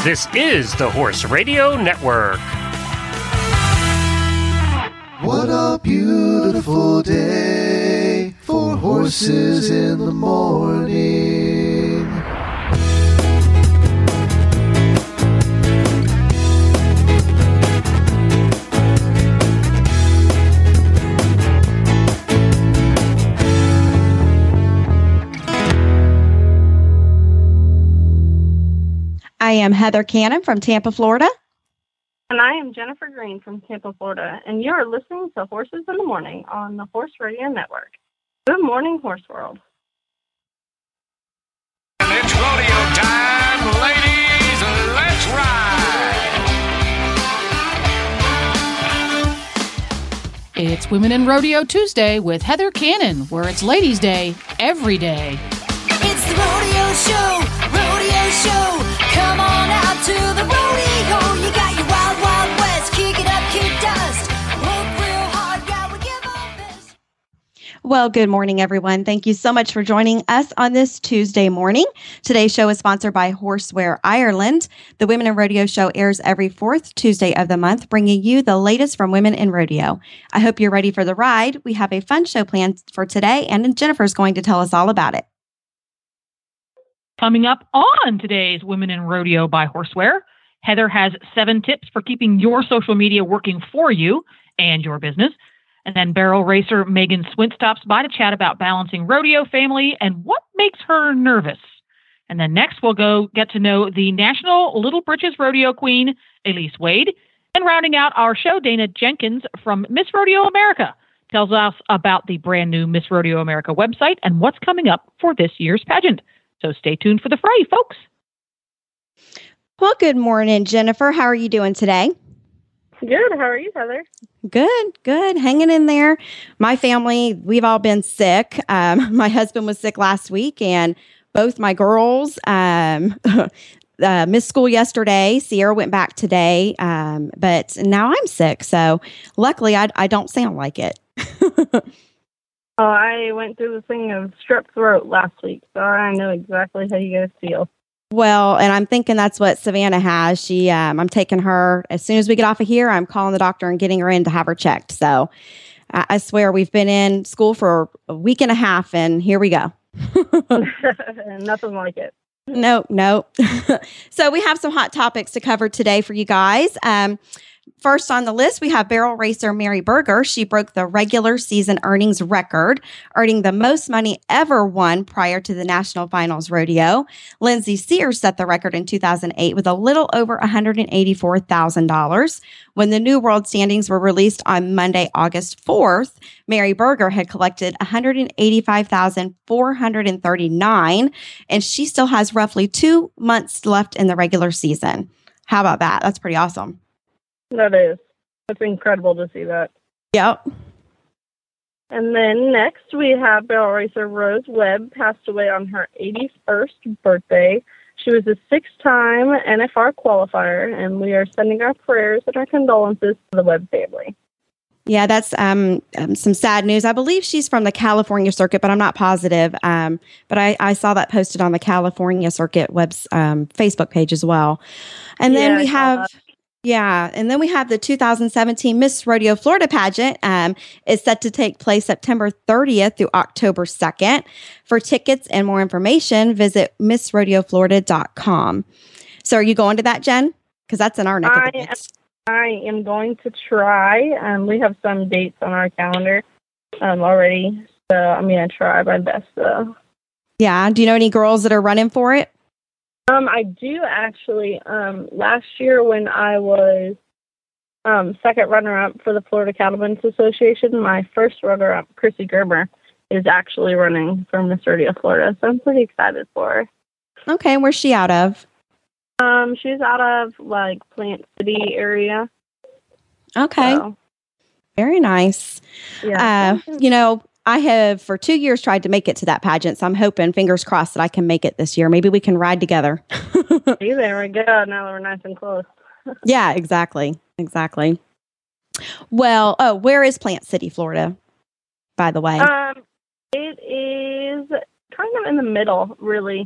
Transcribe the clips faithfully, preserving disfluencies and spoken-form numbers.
This is the Horse Radio Network. What a beautiful day for horses in the morning. I am Heather Cannon from Tampa, Florida. And I am Jennifer Green from Tampa, Florida. And you are listening to Horses in the Morning on the Horse Radio Network. Good morning, Horse World. And it's rodeo time, ladies. Let's ride. It's Women in Rodeo Tuesday with Heather Cannon, where it's Ladies' Day every day. It's the rodeo show, rodeo show. Come on out to the rodeo. You got your wild, wild west. Kick it up, kick dust. Work real hard, yeah, we give our best. Well, good morning, everyone. Thank you so much for joining us on this Tuesday morning. Today's show is sponsored by Horseware Ireland. The Women in Rodeo show airs every fourth Tuesday of the month, bringing you the latest from women in rodeo. I hope you're ready for the ride. We have a fun show planned for today, and Jennifer's going to tell us all about it. Coming up on today's Women in Rodeo by Horseware, Heather has seven tips for keeping your social media working for you and your business. And then barrel racer Megan Swint stops by to chat about balancing rodeo, family, and what makes her nervous. And then next we'll go get to know the National Little Britches Rodeo Queen, Elise Wade. And rounding out our show, Dana Jenkins from Miss Rodeo America tells us about the brand new Miss Rodeo America website and what's coming up for this year's pageant. So stay tuned for the fray, folks. Well, good morning, Jennifer. How are you doing today? Good. How are you, Heather? Good, good. Hanging in there. My family, we've all been sick. Um, my husband was sick last week, and both my girls um, uh, missed school yesterday. Sierra went back today, um, but now I'm sick. So luckily, I, I don't sound like it. Oh, I went through the thing of strep throat last week, so I know exactly how you guys feel. Well, and I'm thinking that's what Savannah has. She, um, I'm taking her as soon as we get off of here. I'm calling the doctor and getting her in to have her checked. So I, I swear we've been in school for a week and a half, and here we go. Nothing like it. No, no. So we have some hot topics to cover today for you guys. Um, First on the list, we have barrel racer Mary Berger. She broke the regular season earnings record, earning the most money ever won prior to the National Finals Rodeo. Lindsay Sears set the record in two thousand eight with a little over one hundred eighty-four thousand dollars. When the new world standings were released on Monday, August fourth, Mary Berger had collected one hundred eighty-five thousand four hundred thirty-nine dollars, and she still has roughly two months left in the regular season. How about that? That's pretty awesome. That is. It's incredible to see that. Yep. And then next we have barrel racer Rose Webb, passed away on her eighty-first birthday. She was a six-time N F R qualifier, and we are sending our prayers and our condolences to the Webb family. Yeah, that's um, um, some sad news. I believe she's from the California circuit, but I'm not positive. Um, but I, I saw that posted on the California circuit web's um, Facebook page as well. And then Yeah, we I saw have... that. Yeah, and then we have the two thousand seventeen Miss Rodeo Florida pageant. Um, is set to take place September thirtieth through October second. For tickets and more information, visit miss rodeo florida dot com. So are you going to that, Jen? Because that's in our neck of the I, woods. I am going to try. Um, we have some dates on our calendar um, already, so I'm going to try my best, though. Yeah, do you know any girls that are running for it? Um, I do actually. Um, last year when I was um, second runner-up for the Florida Cattlemen's Association, my first runner-up, Chrissy Gerber, is actually running for Miss Rodeo Florida, so I'm pretty excited for her. Okay, where's she out of? Um, she's out of, like, Plant City area. Okay, So, very nice. yeah. Uh, you know, I have for two years tried to make it to that pageant, so I'm hoping, fingers crossed, that I can make it this year. Maybe we can ride together. See, there we go. Now that we're nice and close. Yeah, exactly. Exactly. Well, oh, where is Plant City, Florida, by the way? Um, it is kind of in the middle, really.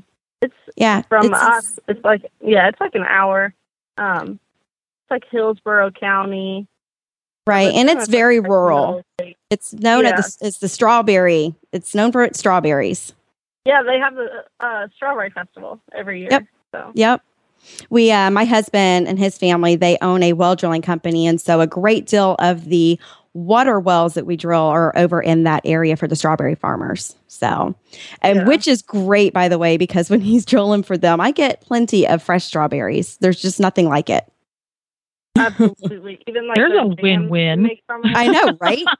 It's Yeah. from it's- us. It's like yeah, it's like an hour. Um, it's like Hillsborough County. Right. It's And kind it's of very like rural. middle state. It's known Yeah. as the, it's the strawberry. It's known for its strawberries. Yeah, they have the uh, strawberry festival every year. Yep. So Yep. We, uh, my husband and his family, they own a well drilling company. And so a great deal of the water wells that we drill are over in that area for the strawberry farmers. So, and Yeah. which is great, by the way, because when he's drilling for them, I get plenty of fresh strawberries. There's just nothing like it. absolutely, even like There's the a jam win-win. they make from it, I know,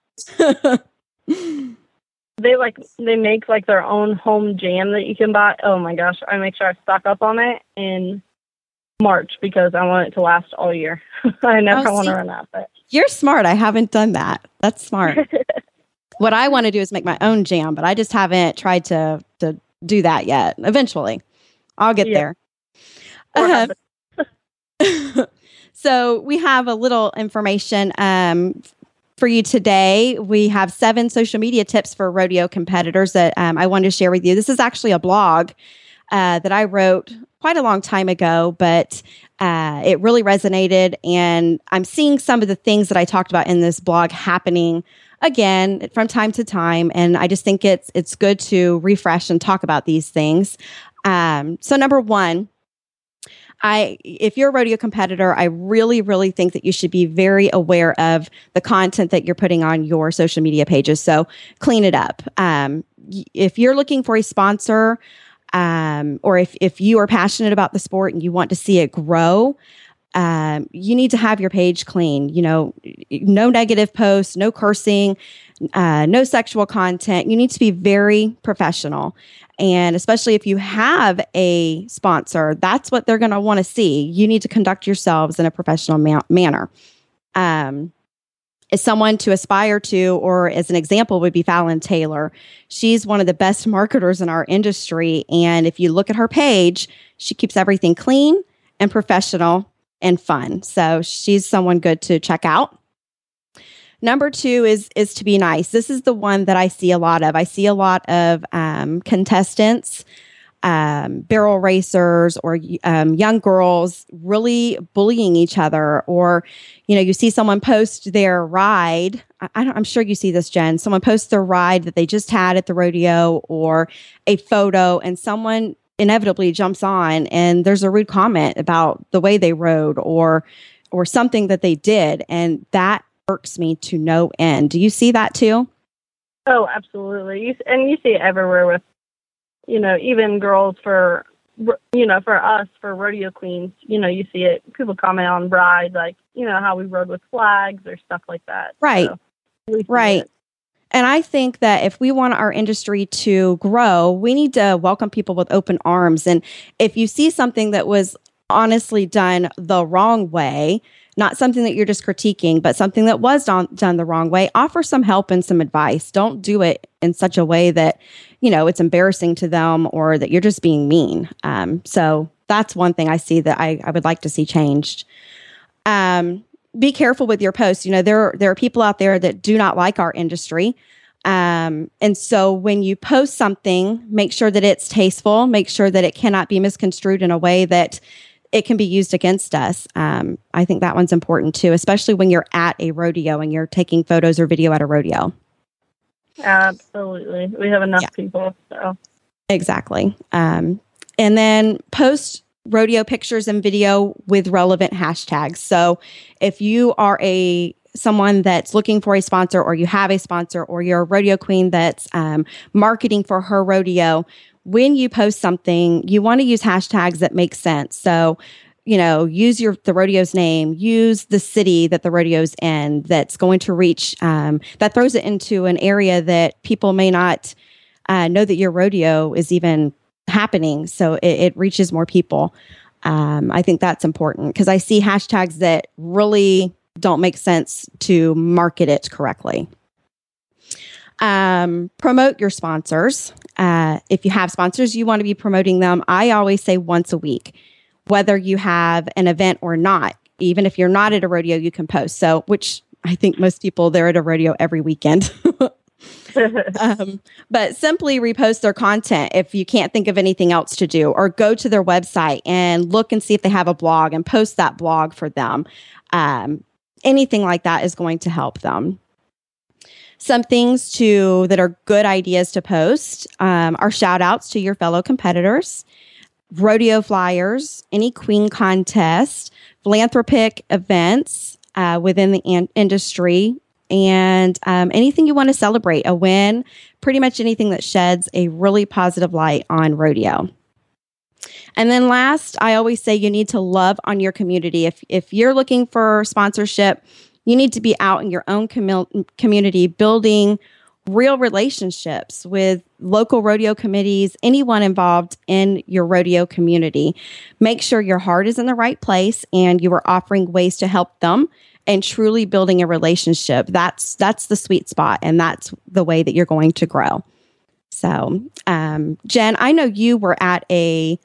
right? they like they make like their own home jam that you can buy. Oh my gosh, I make sure I stock up on it in March because I want it to last all year. I never Oh, want to see. run out of it. You're smart. I haven't done that. That's smart. What I want to do is make my own jam, but I just haven't tried to to do that yet. Eventually, I'll get Yeah. there. Or have Um, so we have a little information um, for you today. We have seven social media tips for rodeo competitors that um, I wanted to share with you. This is actually a blog uh, that I wrote quite a long time ago, but uh, it really resonated. And I'm seeing some of the things that I talked about in this blog happening again from time to time. And I just think it's it's good to refresh and talk about these things. Um, so number one, I, if you're a rodeo competitor, I really, really think that you should be very aware of the content that you're putting on your social media pages. So clean it up. Um, y- if you're looking for a sponsor, um, or if, if you are passionate about the sport and you want to see it grow, um, you need to have your page clean. You know, no negative posts, no cursing, uh, no sexual content. You need to be very professional. And especially if you have a sponsor, that's what they're going to want to see. You need to conduct yourselves in a professional ma- manner. Um, as someone to aspire to, or as an example, would be Fallon Taylor. She's one of the best marketers in our industry. And if you look at her page, she keeps everything clean and professional and fun. So she's someone good to check out. Number two is is to be nice. This is the one that I see a lot of. I see a lot of um, contestants, um, barrel racers, or um, young girls really bullying each other. Or, you know, you see someone post their ride. I, I don't, I'm sure you see this, Jen. Someone posts their ride that they just had at the rodeo, or a photo, and someone inevitably jumps on and there's a rude comment about the way they rode, or or something that they did, and that irks me to no end. Do you see that too? Oh, absolutely. You, and you see it everywhere with, you know, even girls for, you know, for us, for rodeo queens, you know, you see it. People comment on bride, like, you know, how we rode with flags or stuff like that. Right. So we see Right. it. And I think that if we want our industry to grow, we need to welcome people with open arms. And if you see something that was honestly done the wrong way, not something that you're just critiquing, but something that was done, done the wrong way, offer some help and some advice. Don't do it in such a way that, you know, it's embarrassing to them, or that you're just being mean. Um, so that's one thing I see that I, I would like to see changed. Um, be careful with your posts. You know, there, there are people out there that do not like our industry. Um, and so when you post something, make sure that it's tasteful, make sure that it cannot be misconstrued in a way that it can be used against us. Um, I think that one's important too, especially when you're at a rodeo and you're taking photos or video at a rodeo. Absolutely. We have enough Yeah. people. So Exactly. Um, and then post rodeo pictures and video with relevant hashtags. So if you are a someone that's looking for a sponsor, or you have a sponsor, or you're a rodeo queen that's um, marketing for her rodeo, when you post something, you want to use hashtags that make sense. So, you know, use your the rodeo's name, use the city that the rodeo's in, that's going to reach, um, that throws it into an area that people may not uh, know that your rodeo is even happening. So it, it reaches more people. Um, I think that's important, because I see hashtags that really don't make sense to market it correctly. Um, promote your sponsors. Uh, if you have sponsors, you want to be promoting them. I always say once a week, whether you have an event or not. Even if you're not at a rodeo, you can post. So, which I think most people, they're at a rodeo every weekend. um, but simply repost their content if you can't think of anything else to do, or go to their website and look and see if they have a blog and post that blog for them. Um, anything like that is going to help them. Some things to that are good ideas to post um, are shout outs to your fellow competitors, rodeo flyers, any queen contest, philanthropic events uh, within the an- industry, and um, anything you want to celebrate, a win, pretty much anything that sheds a really positive light on rodeo. And then last, I always say you need to love on your community. If if you're looking for sponsorship, you need to be out in your own com- community building real relationships with local rodeo committees, anyone involved in your rodeo community. Make sure your heart is in the right place and you are offering ways to help them and truly building a relationship. That's that's the sweet spot, and that's the way that you're going to grow. So, um, Jen, I know you were at a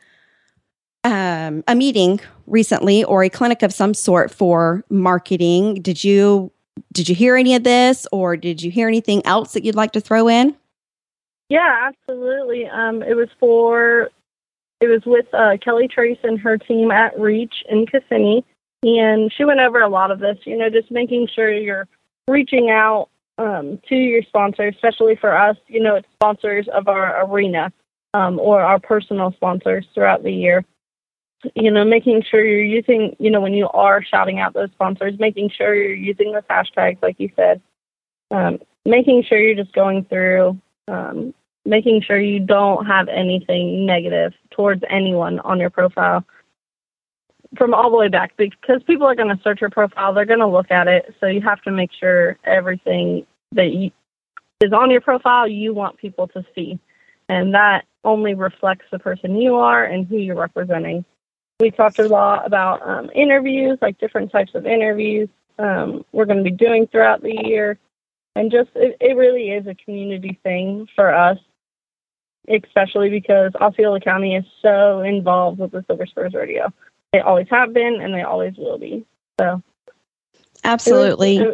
um, a meeting recently, or a clinic of some sort for marketing. Did you did you hear any of this, or did you hear anything else that you'd like to throw in? Yeah, absolutely. Um, it was for it was with uh, Kelly Trace and her team at Reach in Kissimmee. And she went over a lot of this, you know, just making sure you're reaching out um, to your sponsors, especially for us, you know, it's sponsors of our arena um, or our personal sponsors throughout the year. You know, making sure you're using, you know, when you are shouting out those sponsors, making sure you're using those hashtags, like you said, um, making sure you're just going through, um, making sure you don't have anything negative towards anyone on your profile. From all the way back, because people are going to search your profile, they're going to look at it. So you have to make sure everything that you, is on your profile, you want people to see. And that only reflects the person you are and who you're representing. We talked a lot about um, interviews, like different types of interviews um, we're going to be doing throughout the year. And just, it, it really is a community thing for us, especially because Osceola County is so involved with the Silver Spurs Rodeo. They always have been, and they always will be. So, absolutely, it was,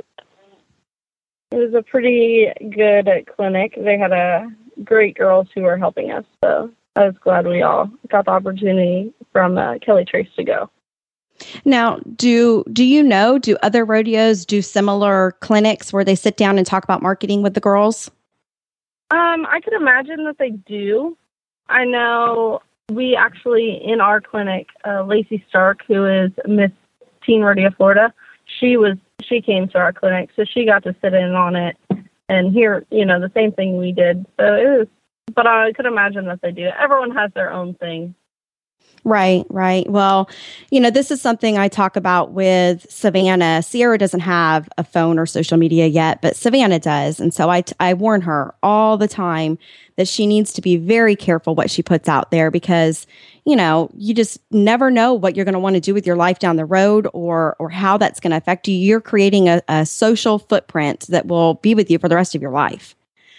it was a pretty good clinic. They had a great girls who were helping us. So I was glad we all got the opportunity from uh, Kelly Trace to go. Now, do do you know? Do other rodeos do similar clinics where they sit down and talk about marketing with the girls? Um, I could imagine that they do. I know. We actually, in our clinic, uh, Lacey Stark, who is Miss Teen Rodeo Florida, she was she came to our clinic, so she got to sit in on it and hear, you know, the same thing we did. So it was, but I could imagine that they do. Everyone has their own thing. Right, right. Well, you know, this is something I talk about with Savannah. Sierra doesn't have a phone or social media yet, but Savannah does. And so I, t- I warn her all the time that she needs to be very careful what she puts out there, because, you know, you just never know what you're going to want to do with your life down the road, or or how that's going to affect you. You're creating a, a social footprint that will be with you for the rest of your life.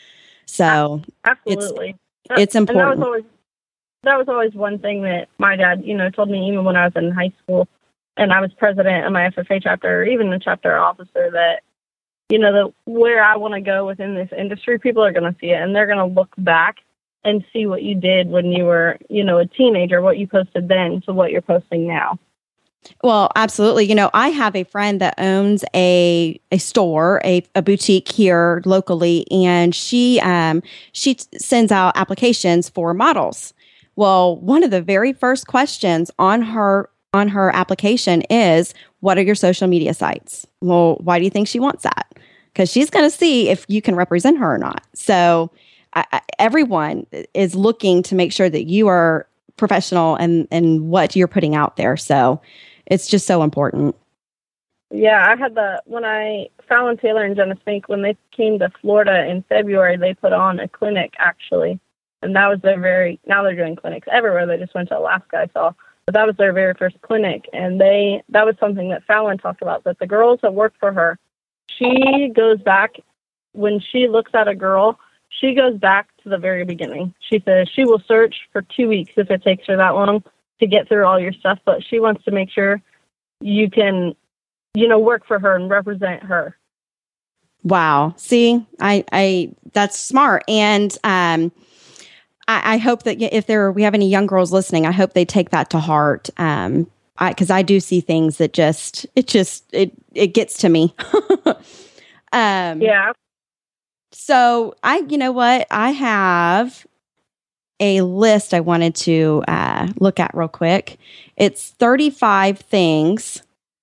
So absolutely, it's, it's important. And that was always that was always one thing that my dad, you know, told me even when I was in high school and I was president of my F F A chapter, or even the chapter officer, that, you know, the where I want to go within this industry, people are going to see it, and they're going to look back and see what you did when you were, you know, a teenager, what you posted then to what you're posting now. Well, absolutely. You know, I have a friend that owns a a store, a, a boutique here locally, and she um she t- sends out applications for models. Well, one of the very first questions on her on her application is, what are your social media sites? Well, why do you think she wants that? Because she's going to see if you can represent her or not. So I, I, everyone is looking to make sure that you are professional and, and what you're putting out there. So it's just so important. Yeah, I had the, when I, Fallon Taylor and Jenna Spink, when they came to Florida in February, they put on a clinic, actually. And that was their very, now they're doing clinics everywhere. They just went to Alaska, I saw. But that was their very first clinic. And they, that was something that Fallon talked about, that the girls that work for her, she goes back, when she looks at a girl, she goes back to the very beginning. She says she will search for two weeks if it takes her that long to get through all your stuff. But she wants to make sure you can, you know, work for her and represent her. Wow. See, I, I, that's smart. And, um, I, I hope that if there, we have any young girls listening, I hope they take that to heart. Um, I, cause I do see things that just, it just, it, it gets to me. um, Yeah. So I, you know what, I have a list I wanted to, uh, look at real quick. It's thirty-five things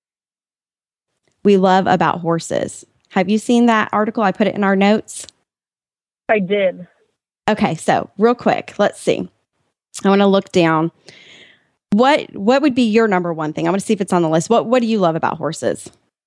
we love about horses. Have you seen that article? I put it in our notes. I did. Okay, so real quick, let's see. I want to look down. What what would be your number one thing? I want to see if it's on the list. What what do you love about horses?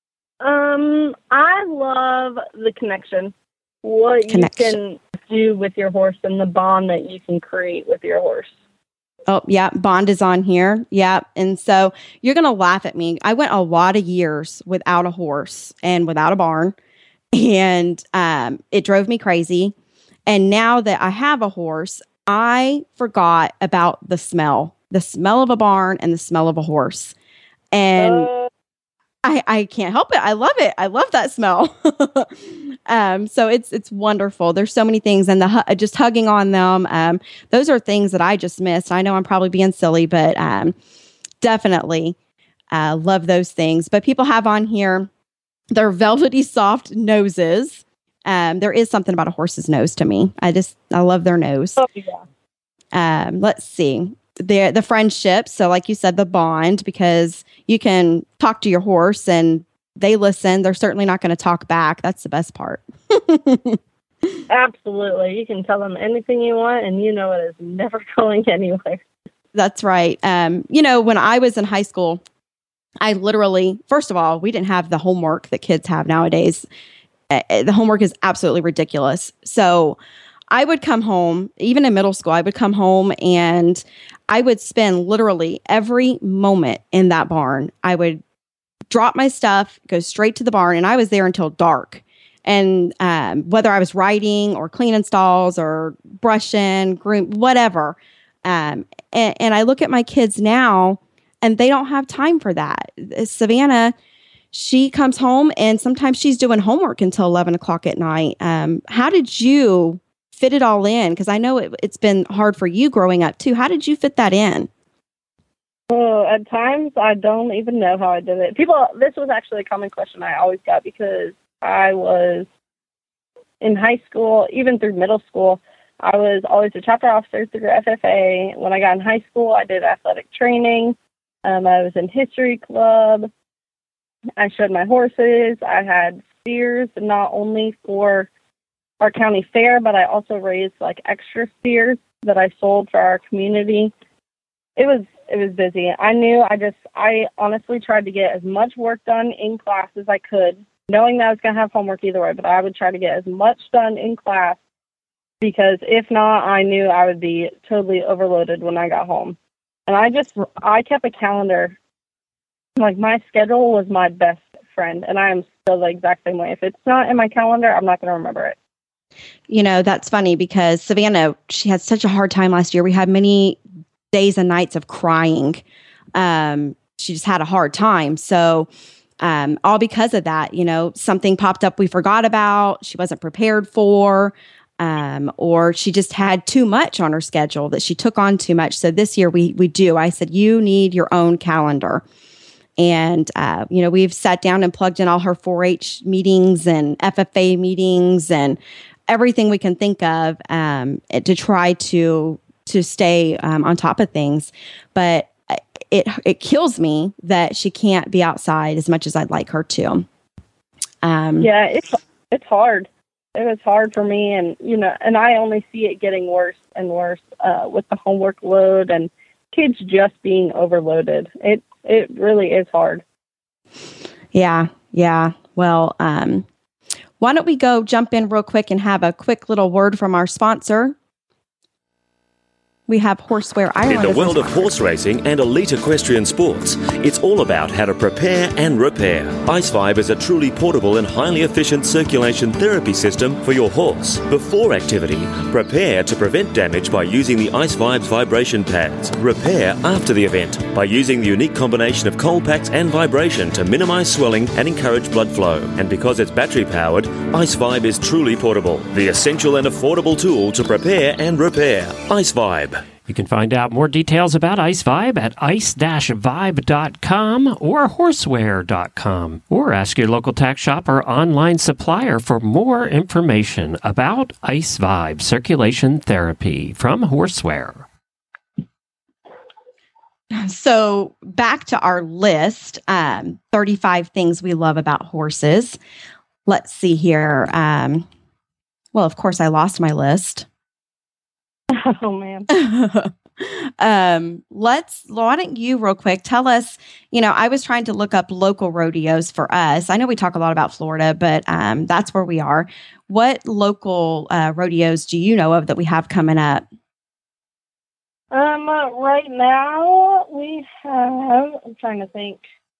Um, I love the connection. What Connection. you can do with your horse and the bond that you can create with your horse. Oh, yeah, bond is on here. Yeah, and so you're going to laugh at me. I went a lot of years without a horse and without a barn, and um, it drove me crazy. And now that I have a horse, I forgot about the smell, the smell of a barn and the smell of a horse. And Uh, I, I can't help it. I love it. I love that smell. um, so it's it's wonderful. There's so many things, and the hu- just hugging on them. Um, those are things that I just missed. I know I'm probably being silly, but um, definitely uh, love those things. But people have on here their velvety soft noses. Um, there is something about a horse's nose to me. I just I love their nose. oh, yeah. Um, let's see. The the friendship. So like you said, the bond, because you can talk to your horse and they listen. They're certainly not going to talk back. That's the best part. Absolutely. You can tell them anything you want, and you know it is never going anywhere. That's right. Um, you know, when I was in high school, I literally, first of all, we didn't have the homework that kids have nowadays. Uh, the homework is absolutely ridiculous. So I would come home, even in middle school, I would come home and I would spend literally every moment in that barn. I would drop my stuff, go straight to the barn, and I was there until dark. And um, whether I was riding or cleaning stalls or brushing, groom, whatever. Um, and, and I look at my kids now, and they don't have time for that. Savannah, she comes home, and sometimes she's doing homework until eleven o'clock at night. Um, how did you fit it all in? Because I know it, it's been hard for you growing up, too. How did you fit that in? Oh, at times, I don't even know how I did it. People, this was actually a common question I always got because I was in high school, even through middle school. I was always a chapter officer through F F A. When I got in high school, I did athletic training. Um, I was in history club. I showed my horses. I had steers, not only for our county fair, but I also raised like extra steers that I sold for our community. It was it was busy. I knew I just I honestly tried to get as much work done in class as I could, knowing that I was going to have homework either way, but I would try to get as much done in class because if not, I knew I would be totally overloaded when I got home. And I just I kept a calendar. Like, my schedule was my best friend, and I am still the exact same way. If it's not in my calendar, I'm not going to remember it. You know, that's funny because Savannah, she had such a hard time last year. We had many days and nights of crying. Um, she just had a hard time. So um, all because of that, you know, something popped up we forgot about, she wasn't prepared for, um, or she just had too much on her schedule that she took on too much. So this year we we do. I said, you need your own calendar. And, uh, you know, we've sat down and plugged in all her four H meetings and F F A meetings and everything we can think of um, to try to to stay um, on top of things. But it it kills me that she can't be outside as much as I'd like her to. Um, yeah, it's it's hard. It was hard for me, and you know, and I only see it getting worse and worse uh, with the homework load and kids just being overloaded. It it really is hard. Yeah, yeah. Well, um, why don't we go jump in real quick and have a quick little word from our sponsor? We have Horseware Ireland. In the as world a of sponsor. horse racing and elite equestrian sports, it's all about how to prepare and repair. IceVibe is a truly portable and highly efficient circulation therapy system for your horse. Before activity, prepare to prevent damage by using the IceVibe's vibration pads. Repair after the event by using the unique combination of cold packs and vibration to minimize swelling and encourage blood flow. And because it's battery powered, IceVibe is truly portable. The essential and affordable tool to prepare and repair. IceVibe. You can find out more details about IceVibe at ice dash vibe dot com or horseware dot com, or ask your local tack shop or online supplier for more information about IceVibe circulation therapy from Horseware. So back to our list, um, thirty-five things we love about horses. Let's see here. Um, well, of course, I lost my list. Oh, man. um, let's, why don't you real quick tell us, you know, I was trying to look up local rodeos for us. I know we talk a lot about Florida, but um, that's where we are. What local uh, rodeos do you know of that we have coming up? Um, uh, right now we have, I'm trying to think.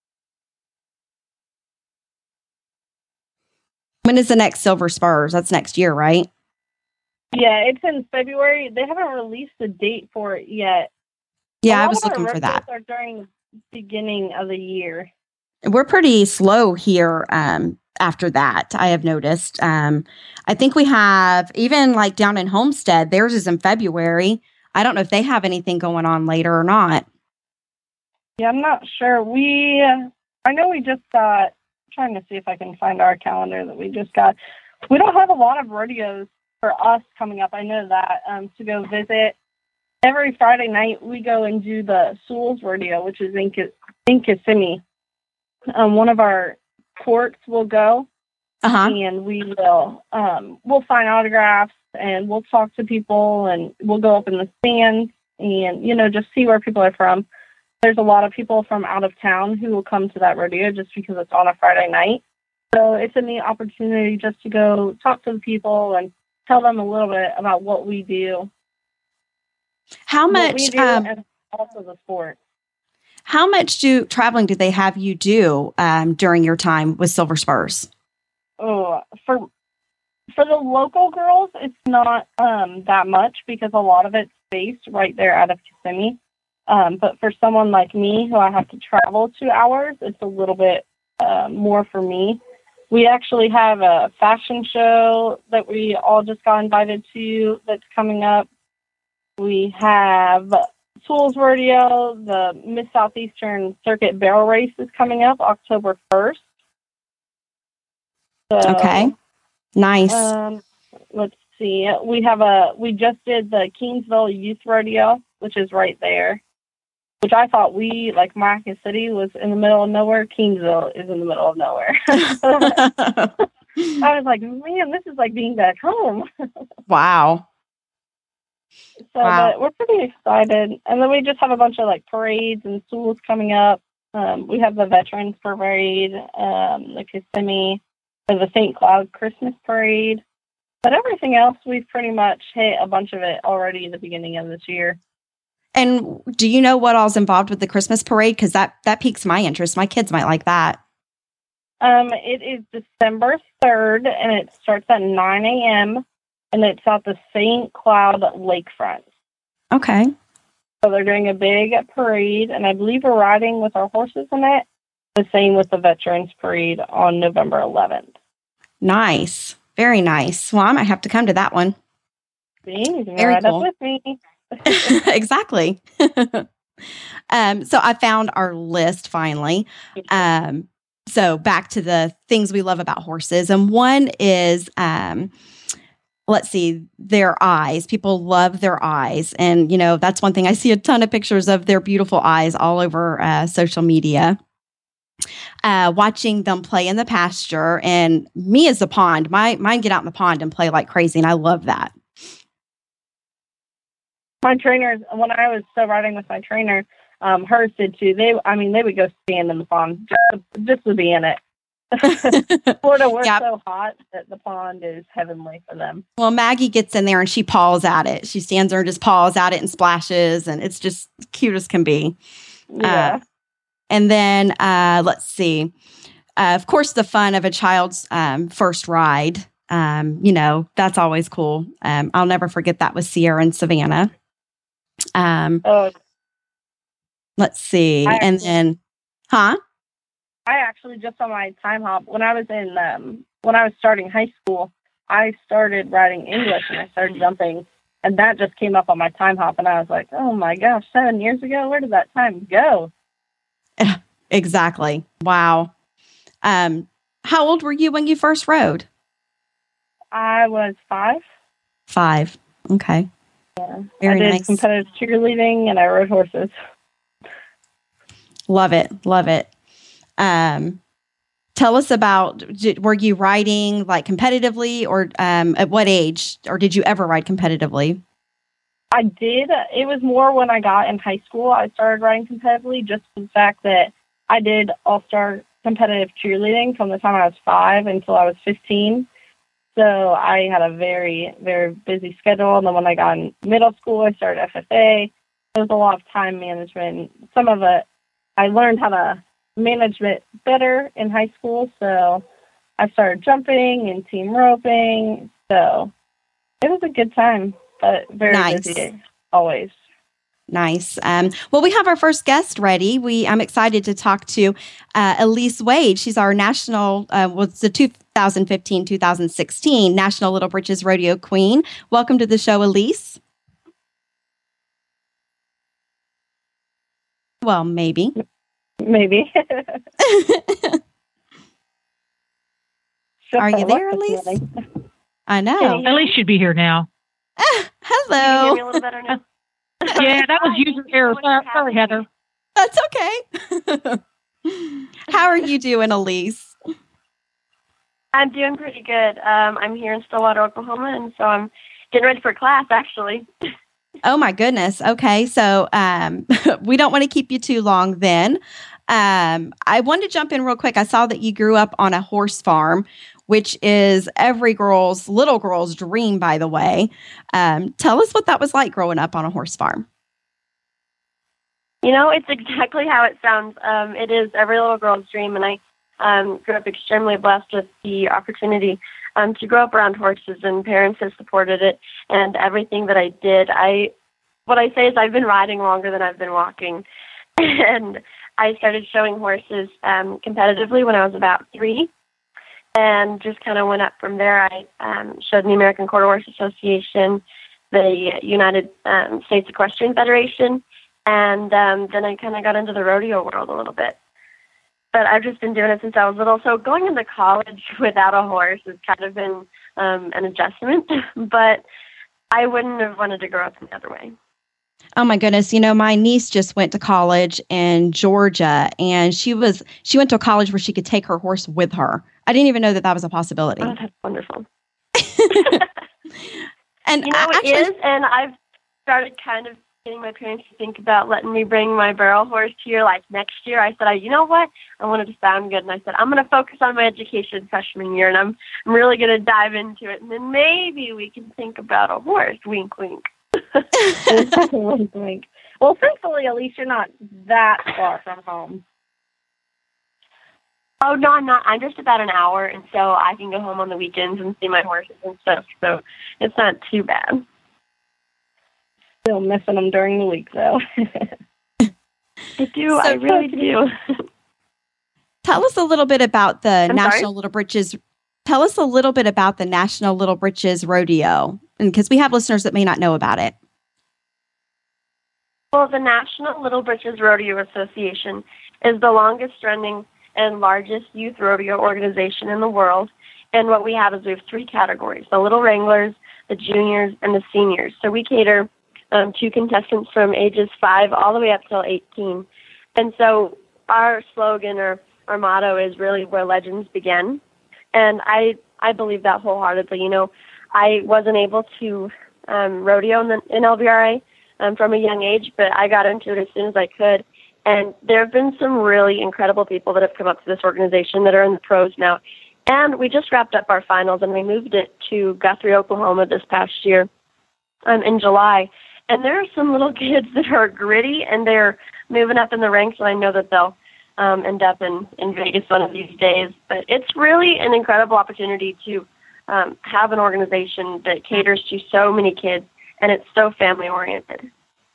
When is the next Silver Spurs? That's next year, right? Yeah, it's in February. They haven't released a date for it yet. Yeah, A I lot was of our looking for that. rodeos Are during the beginning of the year. We're pretty slow here um, after that, I have noticed. Um, I think we have, even like down in Homestead, theirs is in February. I don't know if they have anything going on later or not. Yeah, I'm not sure. We, uh, I know we just got, I'm trying to see if I can find our calendar that we just got. We don't have a lot of rodeos for us coming up. I know that, um, to go visit. Every Friday night, we go and do the Sewell's Rodeo, which is in, Kis- in Kissimmee. Um, one of our courts will go, Uh-huh. and we will um, we'll sign autographs, and we'll talk to people, and we'll go up in the stands and, you know, just see where people are from. There's a lot of people from out of town who will come to that rodeo just because it's on a Friday night. So it's a neat opportunity just to go talk to the people and tell them a little bit about what we do. How what much, we do um, and also the sport. how much do traveling do they have you do um, during your time with Silver Spurs? Oh, for for the local girls, it's not um, that much because a lot of it's based right there out of Kissimmee. Um, but for someone like me, who I have to travel two hours, it's a little bit uh, more for me. We actually have a fashion show that we all just got invited to that's coming up. We have Sewell's Rodeo, the Miss Southeastern Circuit Barrel Race is coming up October first. So, Okay. Nice. Um, let's see. We have a. We just did the Keensville Youth Rodeo, which is right there. Which I thought we, like Marcus City, was in the middle of nowhere. Keensville is in the middle of nowhere. I was like, man, this is like being back home. Wow. So Wow. but we're pretty excited. And then we just have a bunch of like parades and schools coming up. Um, we have the Veterans Parade, um, the Kissimmee, or the Saint Cloud Christmas Parade. But everything else, we've pretty much hit a bunch of it already at the beginning of this year. And do you know what all's involved with the Christmas parade? Because that, that piques my interest. My kids might like that. Um, it is December third, and it starts at nine a.m., and it's at the Saint Cloud Lakefront. Okay. So they're doing a big parade, and I believe we're riding with our horses in it. The same with the Veterans Parade on November eleventh. Nice. Very nice. Well, I might have to come to that one. See, you can Very ride cool. up with me. Exactly. um, so I found our list finally. Um, so back to the things we love about horses. And one is, um, let's see, their eyes. People love their eyes. And, you know, that's one thing. I see a ton of pictures of their beautiful eyes all over uh, social media. Uh, watching them play in the pasture, and me as the pond, my mine get out in the pond and play like crazy. And I love that. My trainers, when I was still riding with my trainer, um, hers did too. They, I mean, they would go stand in the pond just to, just to be in it. Florida, we're Yep. so hot that the pond is heavenly for them. Well, Maggie gets in there and she paws at it. She stands there and just paws at it and splashes, and it's just cute as can be. Yeah. Uh, and then uh, let's see. Uh, of course, the fun of a child's um, first ride. Um, you know, that's always cool. Um, I'll never forget that with Sierra and Savannah. Um, oh, let's see. I And actually- then, huh? I actually just on my time hop when I was in um, when I was starting high school, I started writing English and I started jumping, and that just came up on my time hop, and I was like, oh my gosh, seven years ago, where did that time go? Exactly. Wow. Um, how old were you when you first rode? I was five. Five. Okay. Yeah. Very I did nice. competitive cheerleading and I rode horses. Love it. Love it. Um, tell us about, did, were you riding like competitively or um, at what age, or did you ever ride competitively? I did. It was more when I got in high school. I started riding competitively just for the fact that I did all-star competitive cheerleading from the time I was five until I was fifteen. So I had a very, very busy schedule. And then when I got in middle school, I started F F A. There was a lot of time management. Some of it, I learned how to manage it better in high school. So I started jumping and team roping. So it was a good time, but very Nice. busy always. Nice. Um, well, we have our first guest ready. We I'm excited to talk to uh, Elise Wade. She's our national, uh, well, it's the two thousand fifteen two thousand sixteen National Little Britches Rodeo Queen. Welcome to the show, Elise. Well, maybe. Maybe. Are you there, Elise? I know. Can you- Elise should be here now. Can you hear Hello. me a little better now? Yeah, that was user error. Sorry, sorry, Heather. That's okay. How are you doing, Elise? I'm doing pretty good. Um, I'm here in Stillwater, Oklahoma, and so I'm getting ready for class, actually. Oh my goodness. Okay. So um, we don't want to keep you too long then. Um, I wanted to jump in real quick. I saw that you grew up on a horse farm, which is every girl's, little girl's dream, by the way. Um, tell us what that was like growing up on a horse farm. You know, it's exactly how it sounds. Um, it is every little girl's dream, and I um, grew up extremely blessed with the opportunity um, to grow up around horses, and parents have supported it, and everything that I did. I, what I say is I've been riding longer than I've been walking, and I started showing horses um, competitively when I was about three, and just kind of went up from there. I um, showed in the American Quarter Horse Association, the United um, States Equestrian Federation, and um, then I kind of got into the rodeo world a little bit. But I've just been doing it since I was little. So going into college without a horse has kind of been um, an adjustment, but I wouldn't have wanted to grow up any other way. Oh my goodness. You know, my niece just went to college in Georgia, and she was, she went to a college where she could take her horse with her. I didn't even know that that was a possibility. Oh, that's wonderful. And You know, I- it is, and I've started kind of getting my parents to think about letting me bring my barrel horse here, like, next year. I said, I, you know what? I wanted to sound good, and I said, I'm going to focus on my education freshman year, and I'm, I'm really going to dive into it, and then maybe we can think about a horse. Wink, wink. Wink, wink. Well, thankfully, at least you're not that far from home. Oh, no, I'm not. I'm just about an hour, and so I can go home on the weekends and see my horses and stuff, so it's not too bad. Still missing them during the week, though. I do. So I really do. Tell us a little bit about the I'm National sorry? Little Britches. Tell us a little bit about the National Little Britches Rodeo, and because we have listeners that may not know about it. Well, the National Little Britches Rodeo Association is the longest-running and largest youth rodeo organization in the world. And what we have is we have three categories: the Little Wranglers, the Juniors, and the Seniors. So we cater um, to contestants from ages five all the way up till eighteen. And so our slogan or our motto is really where legends begin. And I I believe that wholeheartedly. You know, I wasn't able to um, rodeo in, the, in L B R A um, from a young age, but I got into it as soon as I could. And there have been some really incredible people that have come up to this organization that are in the pros now. And we just wrapped up our finals, and we moved it to Guthrie, Oklahoma this past year um, in July. And there are some little kids that are gritty, and they're moving up in the ranks, and I know that they'll um, end up in, in Vegas one of these days. But it's really an incredible opportunity to um, have an organization that caters to so many kids, and it's so family-oriented.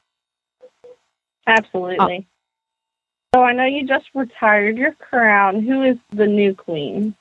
Absolutely. Oh. So I know you just retired your crown. Who is the new queen?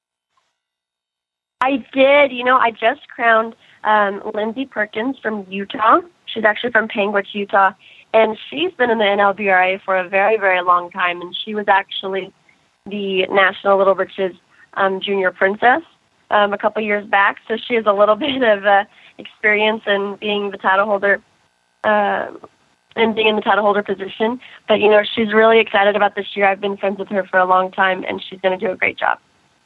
I did. You know, I just crowned um, Lindsay Perkins from Utah. She's actually from Panguitch, Utah, and she's been in the N L B R A for a very, very long time, and she was actually the National Little Britches um, Junior Princess um, a couple years back, so she has a little bit of uh, experience in being the title holder uh, and being in the title holder position. But, you know, she's really excited about this year. I've been friends with her for a long time, and she's going to do a great job.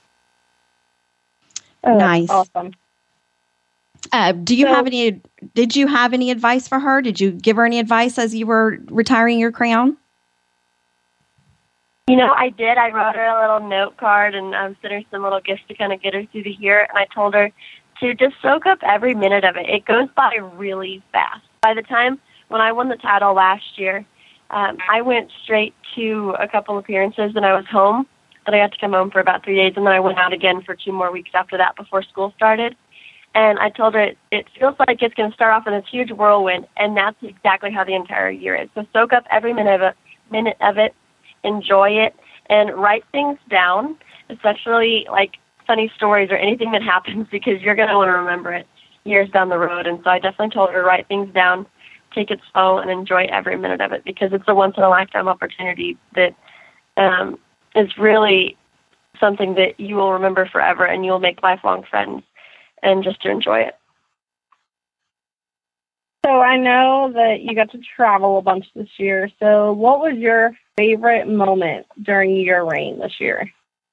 Oh, nice. Awesome. Uh, do you So- have any, did you have any advice for her? Did you give her any advice as you were retiring your crown? You know, I did. I wrote her a little note card and um, sent her some little gifts to kind of get her through the year. And I told her to just soak up every minute of it. It goes by really fast. By the time when I won the title last year, um, I went straight to a couple appearances and I was home. But I got to come home for about three days, and then I went out again for two more weeks after that before school started. And I told her it, it feels like it's going to start off in this huge whirlwind, and that's exactly how the entire year is. So soak up every minute of it, minute of it, enjoy it, and write things down, especially like funny stories or anything that happens, because you're going to want to remember it years down the road. And so I definitely told her to write things down, take it slow, and enjoy every minute of it, because it's a once-in-a-lifetime opportunity that um, is really something that you will remember forever, and you will make lifelong friends, and just to enjoy it. So I know that you got to travel a bunch this year. So what was your favorite moment during your reign this year?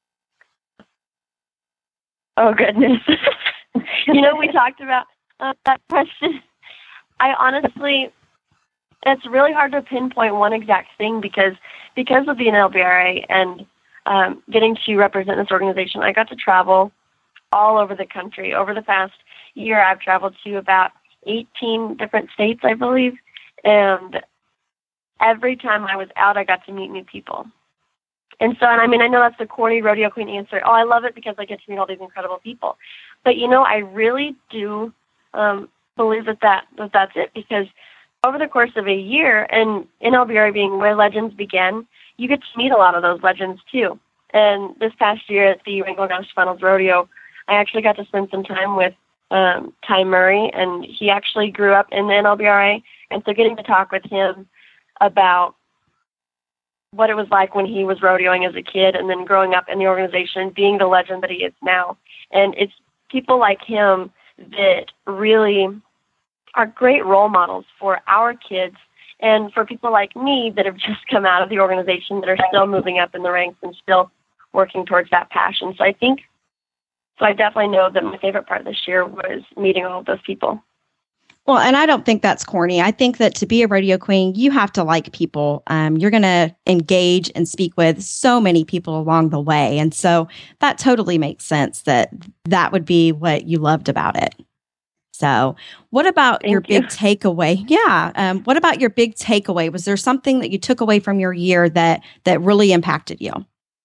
Oh, goodness. You know, we talked about uh, that question. I honestly, it's really hard to pinpoint one exact thing because because of the N L B R A and um, getting to represent this organization, I got to travel all over the country. Over the past year, I've traveled to about eighteen different states, I believe, and every time I was out, I got to meet new people. And so, and I mean, I know that's the corny rodeo queen answer. Oh, I love it because I get to meet all these incredible people. But, you know, I really do um, believe that, that, that that's it, because over the course of a year, and N L B R A being where legends begin, you get to meet a lot of those legends too. And this past year at the Wrangell National Finals Rodeo, I actually got to spend some time with um, Ty Murray, and he actually grew up in the N L B R A. And so getting to talk with him about what it was like when he was rodeoing as a kid and then growing up in the organization, being the legend that he is now. And it's people like him that really are great role models for our kids and for people like me that have just come out of the organization that are still moving up in the ranks and still working towards that passion. So I think, so I definitely know that my favorite part this year was meeting all of those people. Well, and I don't think that's corny. I think that to be a rodeo queen, you have to like people. Um, you're going to engage and speak with so many people along the way. And so that totally makes sense that that would be what you loved about it. So what about Thank your you. big takeaway? Yeah. Um, what about your big takeaway? Was there something that you took away from your year that that really impacted you?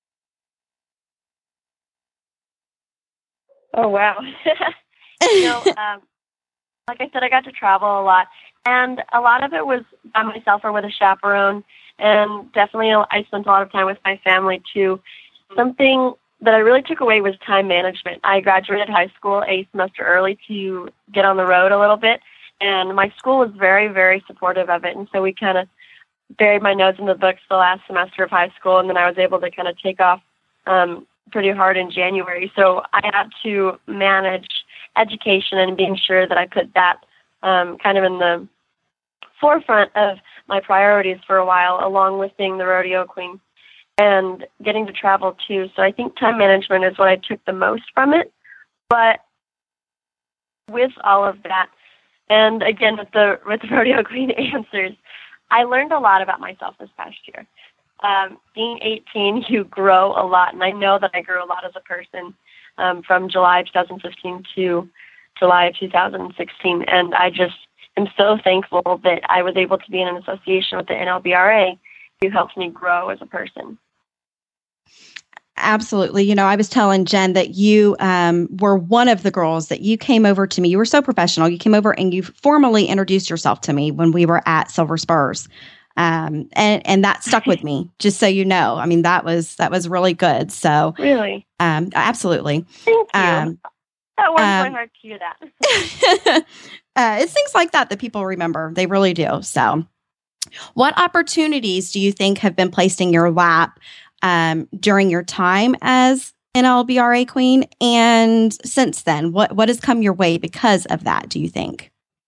Oh, wow. you know, um, like I said, I got to travel a lot, and a lot of it was by myself or with a chaperone, and definitely I spent a lot of time with my family too. Something that I really took away was time management. I graduated high school a semester early to get on the road a little bit, and my school was very, very supportive of it, and so we kind of buried my nose in the books the last semester of high school, and then I was able to kind of take off um, pretty hard in January. So I had to manage education and being sure that I put that um, kind of in the forefront of my priorities for a while, along with being the rodeo queen and getting to travel too. So I think time management is what I took the most from it. But with all of that, and again with the with the rodeo queen answers, I learned a lot about myself this past year. Um, being eighteen, you grow a lot, and I know that I grew a lot as a person um, from July twenty fifteen to July of two thousand sixteen, and I just am so thankful that I was able to be in an association with the N L B R A who helped me grow as a person. Absolutely. You know, I was telling Jen that you um, were one of the girls that you came over to me. You were so professional. You came over and you formally introduced yourself to me when we were at Silver Spurs. Um, and, and that stuck with me, just so you know. I mean, that was, that was really good. So really, um, absolutely. Thank you. Um, that warms um, my heart to hear that. uh, it's things like that that people remember. They really do. So what opportunities do you think have been placed in your lap um, during your time as N L B R A queen? And since then, what, what has come your way because of that, do you think?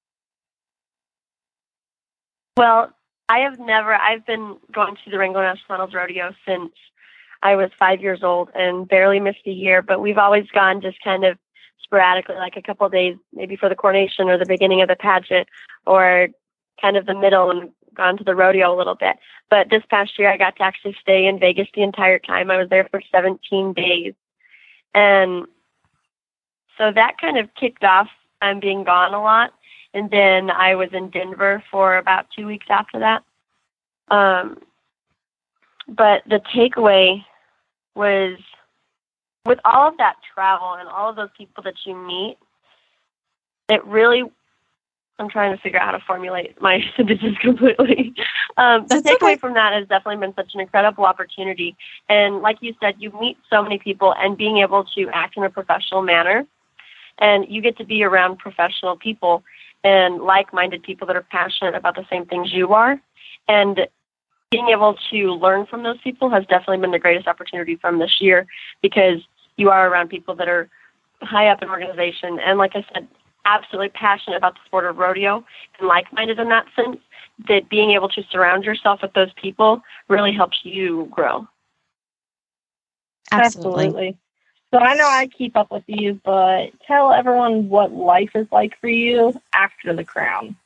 Well, I have never, I've been going to the Wrangell National Finals Rodeo since I was five years old and barely missed a year, but we've always gone just kind of sporadically, like a couple of days, maybe for the coronation or the beginning of the pageant or kind of the middle, and gone to the rodeo a little bit. But this past year, I got to actually stay in Vegas the entire time. I was there for seventeen days. And so that kind of kicked off um, being gone a lot. And then I was in Denver for about two weeks after that. Um, but the takeaway was, with all of that travel and all of those people that you meet, it really, I'm trying to figure out how to formulate my sentences completely. Um, the That's takeaway okay. from that has definitely been such an incredible opportunity. And like you said, you meet so many people, and being able to act in a professional manner, and you get to be around professional people and like-minded people that are passionate about the same things you are. And being able to learn from those people has definitely been the greatest opportunity from this year, because you are around people that are high up in organization. And like I said, absolutely passionate about the sport of rodeo and like-minded in that sense, that being able to surround yourself with those people really helps you grow. Absolutely. Absolutely. So I know I keep up with you, but tell everyone what life is like for you after the crown.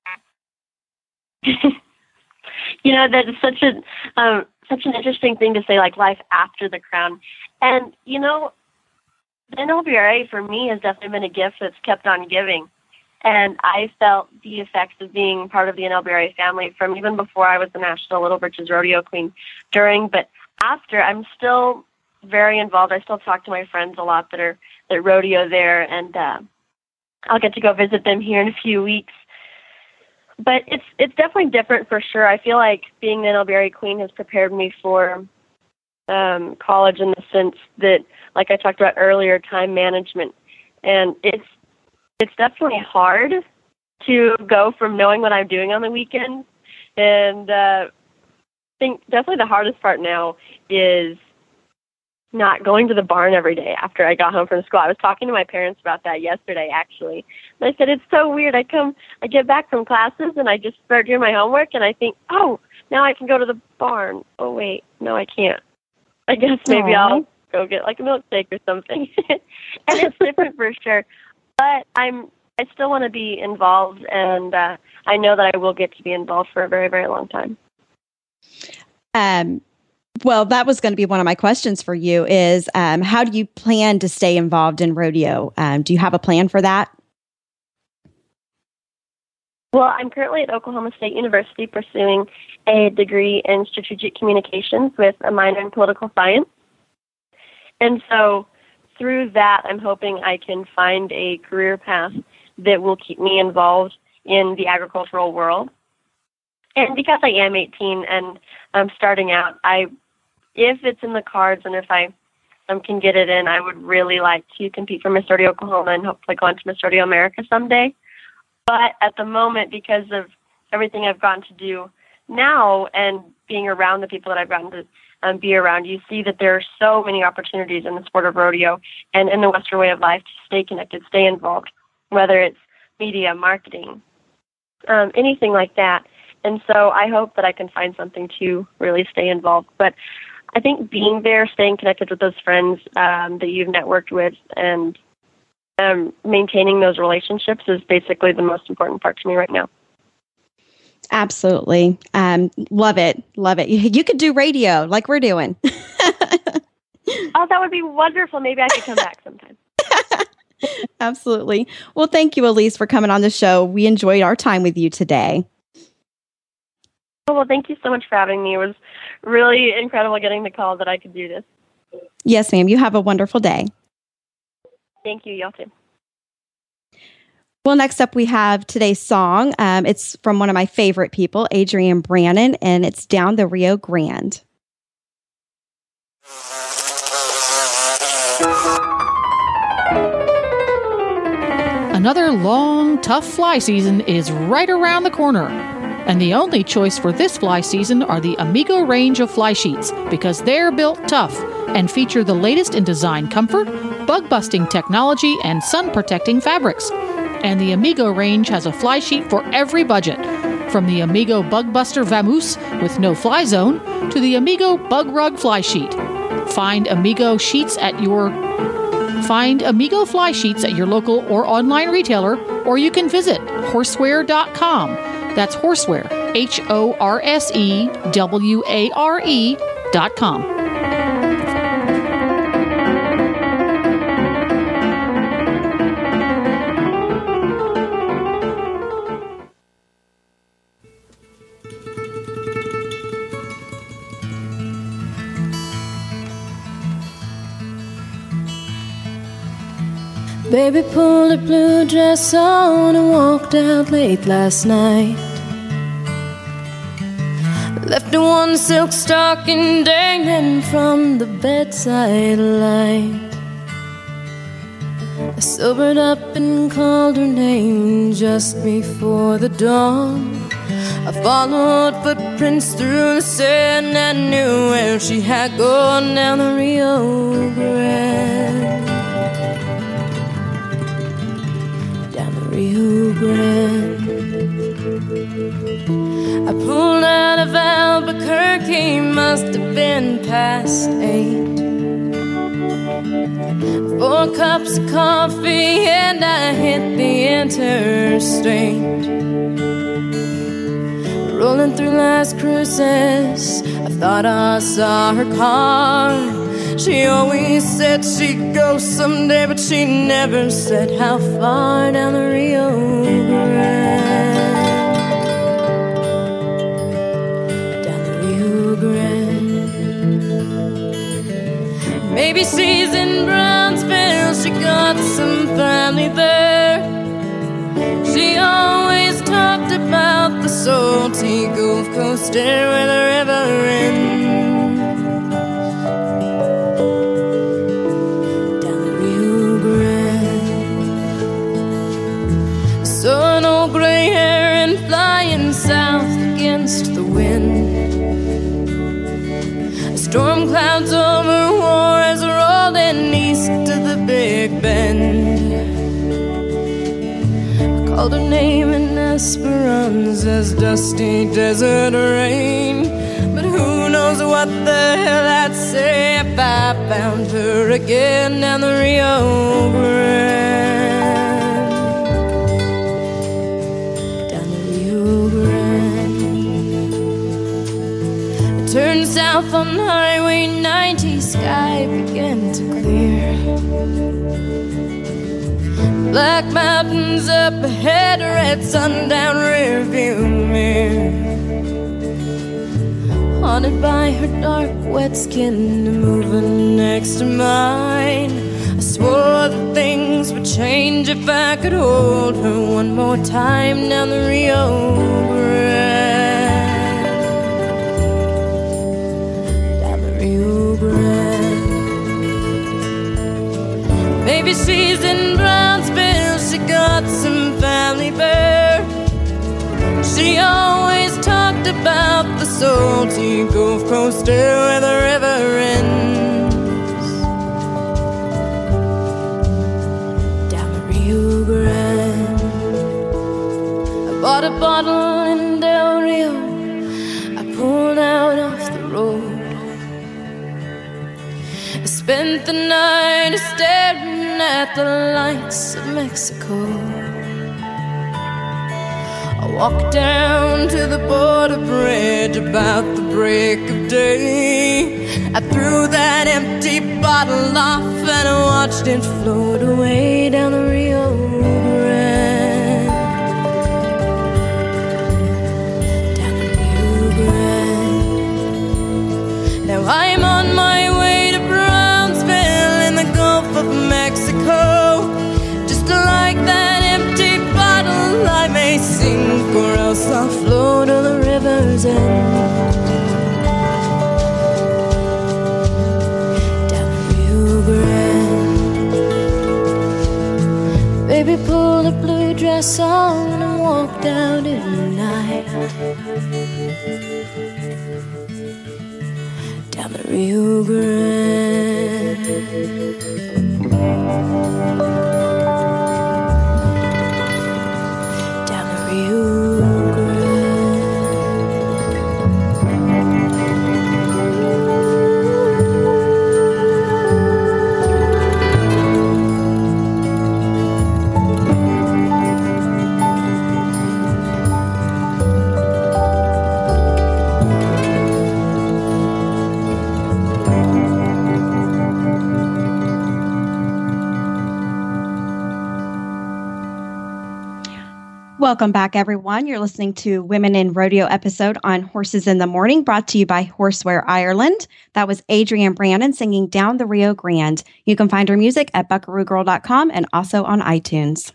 You know, that is such a um, such an interesting thing to say, like life after the crown. And, you know, the N L B R A for me has definitely been a gift that's kept on giving. And I felt the effects of being part of the N L B R A family from even before I was the National Little Britches Rodeo Queen, during, but after. I'm still very involved. I still talk to my friends a lot that are that rodeo there, and uh, I'll get to go visit them here in a few weeks. But it's it's definitely different for sure. I feel like being the N L B R A queen has prepared me for um, college, in the sense that, like I talked about earlier, time management. And it's it's definitely hard to go from knowing what I'm doing on the weekends. And uh, I think definitely the hardest part now is not going to the barn every day after I got home from school. I was talking to my parents about that yesterday, actually. And I said, it's so weird. I come, I get back from classes and I just start doing my homework, and I think, oh, now I can go to the barn. Oh, wait, no, I can't. I guess maybe Aww. I'll go get like a milkshake or something. And it's different for sure. But I'm, I still want to be involved, and uh, I know that I will get to be involved for a very, very long time. Um, well, that was going to be one of my questions for you is, um, how do you plan to stay involved in rodeo? Um, do you have a plan for that? Well, I'm currently at Oklahoma State University pursuing a degree in strategic communications with a minor in political science. And so through that, I'm hoping I can find a career path that will keep me involved in the agricultural world. And because I am eighteen and I'm starting out, I, if it's in the cards and if I um, can get it in, I would really like to compete for Miss Rodeo Oklahoma and hopefully go on to Miss Rodeo America someday. But at the moment, because of everything I've gotten to do now and being around the people that I've gotten to um, be around, you see that there are so many opportunities in the sport of rodeo and in the Western way of life to stay connected, stay involved, whether it's media, marketing, um, anything like that. And so I hope that I can find something to really stay involved. But I think being there, staying connected with those friends um, that you've networked with, and um, maintaining those relationships is basically the most important part to me right now. Absolutely. Um, love it. Love it. You, you could do radio like we're doing. Oh, that would be wonderful. Maybe I could come back sometime. Absolutely. Well, thank you, Elise, for coming on the show. We enjoyed our time with you today. Oh, well, thank you so much for having me. It was really incredible getting the call that I could do this. Yes, ma'am. You have a wonderful day. Thank you. Y'all too. Well, next up, we have today's song. Um, it's from one of my favorite people, Adrienne Brannon, and it's Down the Rio Grande. Another long, tough fly season is right around the corner. And the only choice for this fly season are the Amigo range of fly sheets because they're built tough and feature the latest in design comfort, bug-busting technology, and sun-protecting fabrics. And the Amigo range has a fly sheet for every budget, from the Amigo Bug Buster Vamoose with no fly zone to the Amigo Bug Rug Fly Sheet. Find Amigo sheets at your Find Amigo fly sheets at your local or online retailer, or you can visit horseware dot com. That's Horseware, H O R S E W A R E dot com. Baby pulled a blue dress on and walked out late last night. Left her one silk stocking dangling from the bedside light. I sobered up and called her name just before the dawn. I followed footprints through the sand and knew where she had gone, down the Rio Grande. Rio Grande. I pulled out of Albuquerque, must have been past eight. Four cups of coffee and I hit the interstate. Rolling through Las Cruces, I thought I saw her car. She always said she'd go someday, but she never said how far, down the Rio Grande. Down the Rio Grande. Maybe she's in Brownsville, she got some family there. She always talked about the salty Gulf Coast air where the river ends. Saw an old gray heron flying south against the wind. Storm clouds over Juarez rolling east to the Big Bend. I called her name in Esperanza's dusty desert rain, but who knows what the hell I'd say if I found her again, down the Rio Grande. Turned south on Highway ninety, sky began to clear. Black mountains up ahead, red sundown rear view mirror. Haunted by her dark wet skin moving next to mine. I swore that things would change if I could hold her one more time, down the Rio Grande. Maybe she's in Brownsville, she got some family there. She always talked about the salty Gulf Coast air where the river ends. Down the Rio Grande. I bought a bottle in Del Rio, I pulled out off the road. I spent the night staring at the lights of Mexico. I walked down to the border bridge about the break of day. I threw that empty bottle off and I watched it float away down the Rio Grande. Down the Rio Grande. Now I'm on my way to Brownsville in the Gulf of Mexico. Just like that empty bottle, I may sink or else I'll float to the river's end. Down the Rio Grande. Baby pulled a blue dress on and walked out in the night. Down the Rio Grande. Down the Rio Welcome back, everyone. You're listening to Women in Rodeo episode on Horses in the Morning, brought to you by Horseware Ireland. That was Adrienne Brandon singing Down the Rio Grande. You can find her music at buckaroo girl dot com and also on iTunes.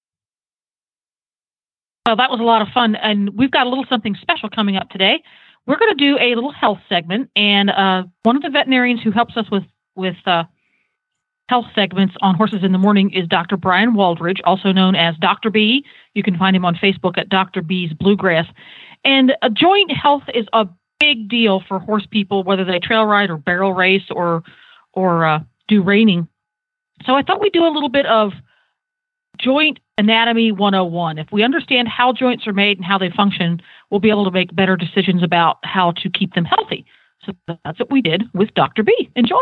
Well, that was a lot of fun, and we've got a little something special coming up today. We're going to do a little health segment, and uh, one of the veterinarians who helps us with with uh, health segments on Horses in the Morning is Doctor Brian Waldridge, also known as Doctor B. You can find him on Facebook at Doctor B's Bluegrass. And uh, joint health is a big deal for horse people, whether they trail ride or barrel race or or uh, do reining. So I thought we'd do a little bit of Joint Anatomy one oh one. If we understand how joints are made and how they function, we'll be able to make better decisions about how to keep them healthy. So that's what we did with Doctor B. Enjoy.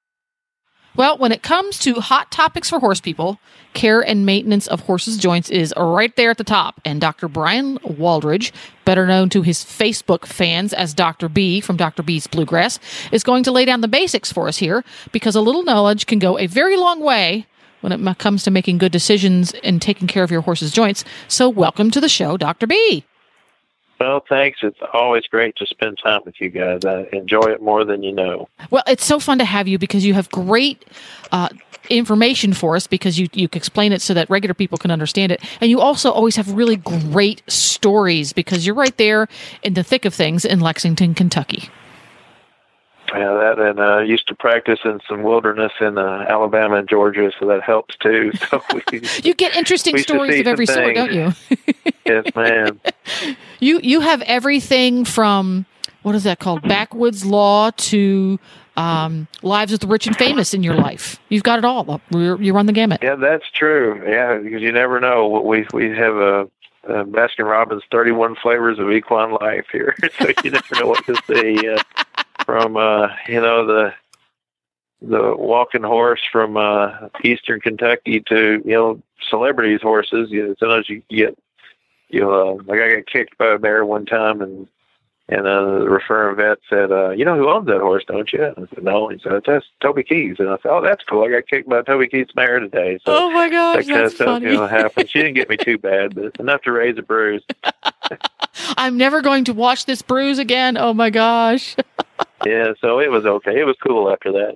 Well, when it comes to hot topics for horse people, care and maintenance of horses' joints is right there at the top. And Doctor Brian Waldridge, better known to his Facebook fans as Doctor B from Doctor B's Bluegrass, is going to lay down the basics for us here, because a little knowledge can go a very long way when it comes to making good decisions and taking care of your horse's joints. So welcome to the show, Doctor B. Well, thanks. It's always great to spend time with you guys. I enjoy it more than you know. Well, it's so fun to have you because you have great uh, information for us, because you, you explain it so that regular people can understand it. And you also always have really great stories because you're right there in the thick of things in Lexington, Kentucky. Yeah, that, and I uh, used to practice in some wilderness in uh, Alabama and Georgia, so that helps too. So we, you get interesting stories of every sort, don't you? Yes, ma'am. You you have everything from, what is that called, backwoods law to um, lives of the rich and famous in your life. You've got it all. You're, you run the gamut. Yeah, that's true. Yeah, because you never know. We we have a, a Baskin Robbins thirty-one flavors of equine life here, so you never know what to see. Uh, From uh, you know the the walking horse from uh, Eastern Kentucky to you know celebrities' horses. You know, sometimes you get you know uh, like I got kicked by a bear one time, and and uh, the referring vet said, uh, "You know who owns that horse, don't you?" I said, "No." He said, "That's Toby Keys." And I said, "Oh, that's cool. I got kicked by Toby Keys' mare today." So oh my gosh, that kind that's of stuff funny. you know happened. She didn't get me too bad, but enough to raise a bruise. I'm never going to watch this bruise again. Oh my gosh. Yeah, so it was okay. It was cool after that.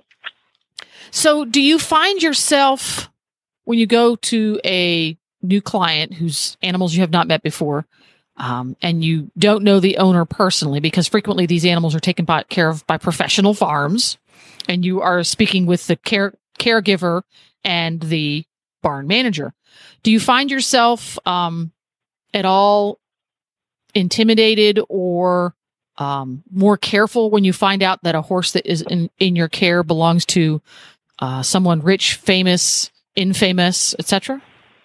So do you find yourself, when you go to a new client whose animals you have not met before, um, and you don't know the owner personally, because frequently these animals are taken by, care of by professional farms, and you are speaking with the care caregiver and the barn manager, do you find yourself um, at all intimidated or Um, more careful when you find out that a horse that is in, in your care belongs to uh, someone rich, famous, infamous, et cetera?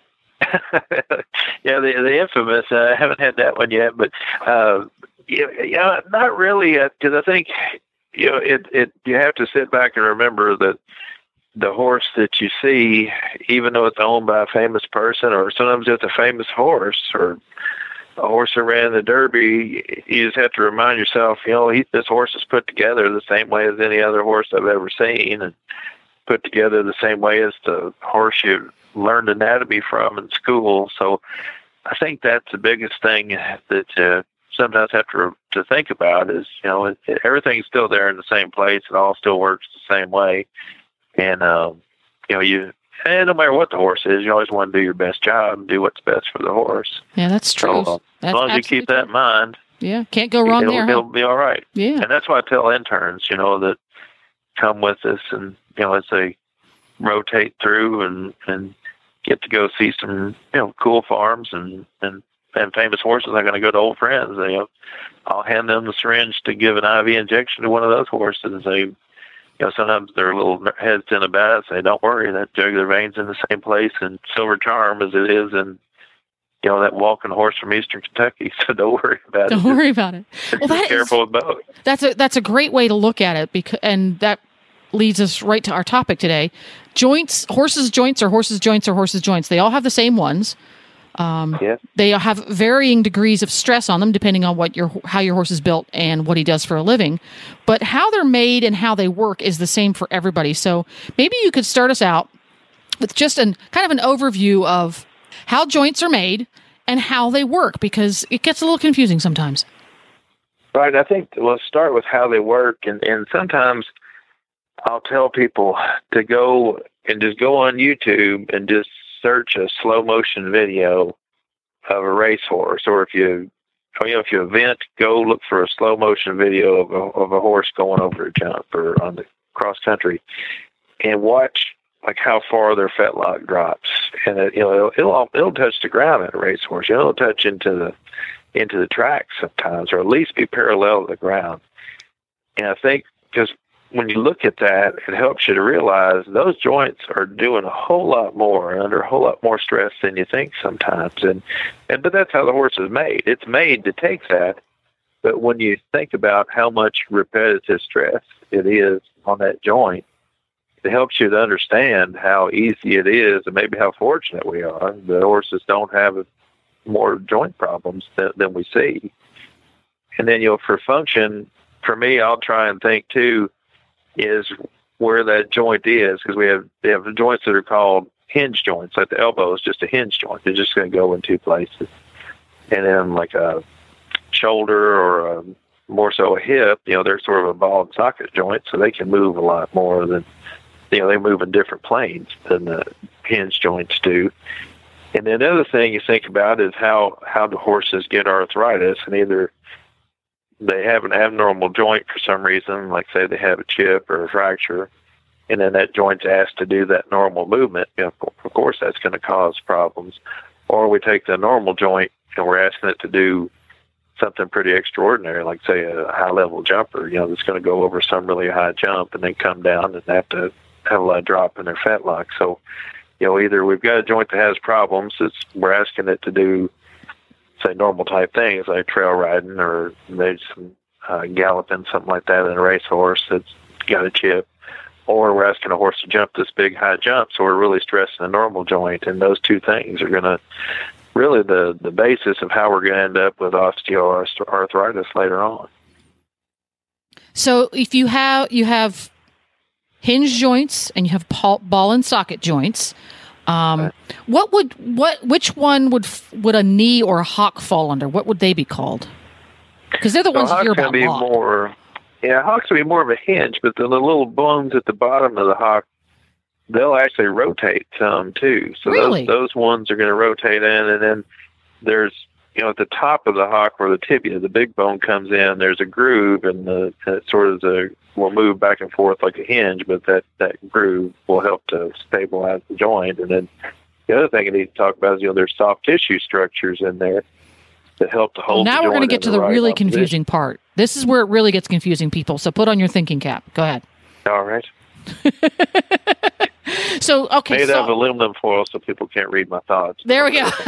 Yeah, the the infamous. Uh, I haven't had that one yet, but uh, yeah, yeah, not really, because I think you know it. It you have to sit back and remember that the horse that you see, even though it's owned by a famous person, or sometimes it's a famous horse, or a horse that ran the Derby, you just have to remind yourself, you know, he, this horse is put together the same way as any other horse I've ever seen, and put together the same way as the horse you learned anatomy from in school. So I think that's the biggest thing that uh, sometimes have to to think about is, you know, it, it, everything's still there in the same place. It all still works the same way. And, um, you know, you, and no matter what the horse is, you always want to do your best job and do what's best for the horse. Yeah, that's true. So, that's as long as you keep that in mind, yeah, can't go wrong it'll, there. Huh? It'll be all right. Yeah. And that's why I tell interns, you know, that come with us and, you know, as they rotate through and, and get to go see some, you know, cool farms and, and, and famous horses, I'm going to go to old friends. You know, I'll hand them the syringe to give an I V injection to one of those horses and say, you know, sometimes they're a little hesitant about it. Say, don't worry, that jugular vein's in the same place in Silver Charm as it is in, you know, that walking horse from Eastern Kentucky. So don't worry about don't it. Don't worry about it. Well, that be careful with both. That's a that's a great way to look at it, because and that leads us right to our topic today. Joints, horses' joints, or horses' joints, or horses' joints. They all have the same ones. Um, yes. They have varying degrees of stress on them, depending on what your how your horse is built and what he does for a living. But how they're made and how they work is the same for everybody. So maybe you could start us out with just an kind of an overview of how joints are made and how they work, because it gets a little confusing sometimes. Right. I think let's start with how they work, and, and sometimes I'll tell people to go and just go on YouTube and just search a slow motion video of a racehorse, or if you, you know, if you event, go look for a slow motion video of a, of a horse going over a jump or on the cross country, and watch like how far their fetlock drops, and it, you know, it'll, it'll it'll touch the ground at a racehorse. You know, it'll touch into the into the track sometimes, or at least be parallel to the ground. And I think because when you look at that, it helps you to realize those joints are doing a whole lot more under a whole lot more stress than you think sometimes. And, and but that's how the horse is made. It's made to take that. But when you think about how much repetitive stress it is on that joint, it helps you to understand how easy it is, and maybe how fortunate we are that horses don't have more joint problems than, than we see. And then, you know, for function, for me, I'll try and think too, is where that joint is, because we have we have joints that are called hinge joints. Like the elbow is just a hinge joint; they're just going to go in two places. And then like a shoulder or a, more so a hip, you know, they're sort of a ball and socket joint, so they can move a lot more than, you know, they move in different planes than the hinge joints do. And then the other thing you think about is how how the horses get arthritis, and either they have an abnormal joint for some reason, like say they have a chip or a fracture, and then that joint's asked to do that normal movement. You know, of course, that's going to cause problems. Or we take the normal joint and we're asking it to do something pretty extraordinary, like say a high-level jumper, you know, that's going to go over some really high jump and then come down and have to have a lot of drop in their fetlock. So, you know, either we've got a joint that has problems, it's, we're asking it to do say normal type things like trail riding or maybe some uh, galloping, something like that in a racehorse that's got a chip, or we're asking a horse to jump this big high jump, so we're really stressing the normal joint. And those two things are going to really the, the basis of how we're going to end up with osteoarthritis later on. So if you have you have hinge joints and you have ball and socket joints, Um, what would what which one would would a knee or a hock fall under? What would they be called? Because they're the so ones you hear about. Be more, yeah, hocks would be more of a hinge, but then the little bones at the bottom of the hock, they'll actually rotate some too. So really? those those ones are going to rotate in, and then there's, you know, at the top of the hock where the tibia, the big bone comes in, there's a groove, and the and sort of the will move back and forth like a hinge, but that, that groove will help to stabilize the joint. And then the other thing I need to talk about is, you know, there's soft tissue structures in there that help to hold well, now the we're going to get to the right really opposition. confusing part. This is where it really gets confusing, people. So put on your thinking cap. Go ahead. All right. so, okay. Made so, out of aluminum foil so people can't read my thoughts. There we go.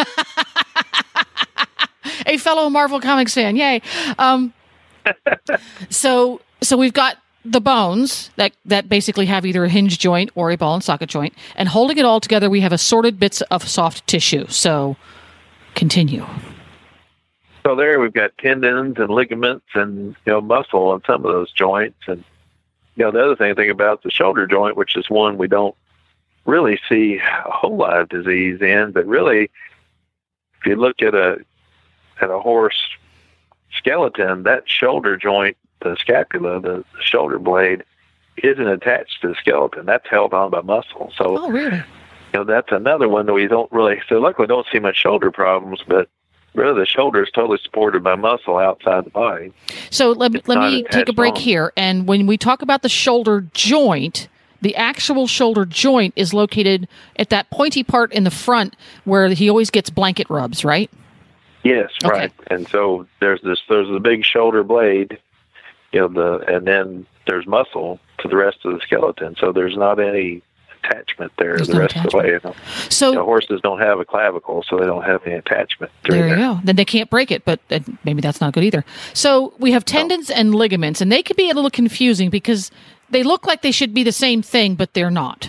A fellow Marvel Comics fan. Yay. Um, so, so we've got the bones that, that basically have either a hinge joint or a ball and socket joint, and holding it all together, we have assorted bits of soft tissue. So continue. So there we've got tendons and ligaments and, you know, muscle on some of those joints. And, you know, the other thing to think about is the shoulder joint, which is one we don't really see a whole lot of disease in. But really, if you look at a at a horse skeleton, that shoulder joint, the scapula, the shoulder blade, isn't attached to the skeleton. That's held on by muscle. So, oh, really? You know, that's another one that we don't really, so luckily we don't see much shoulder problems, but really the shoulder is totally supported by muscle outside the body. So let, It's let not me attached take a break on. here. And when we talk about the shoulder joint, the actual shoulder joint is located at that pointy part in the front where he always gets blanket rubs, right? Yes, Okay. right. And so there's this, there's the big shoulder blade, you know, the, and then there's muscle to the rest of the skeleton. So there's not any attachment there There's the no rest of the way. You know. So You know, horses don't have a clavicle, so they don't have any attachment. through there you there. go. Then they can't break it, but uh, maybe that's not good either. So we have tendons and ligaments, and they can be a little confusing because they look like they should be the same thing, but they're not.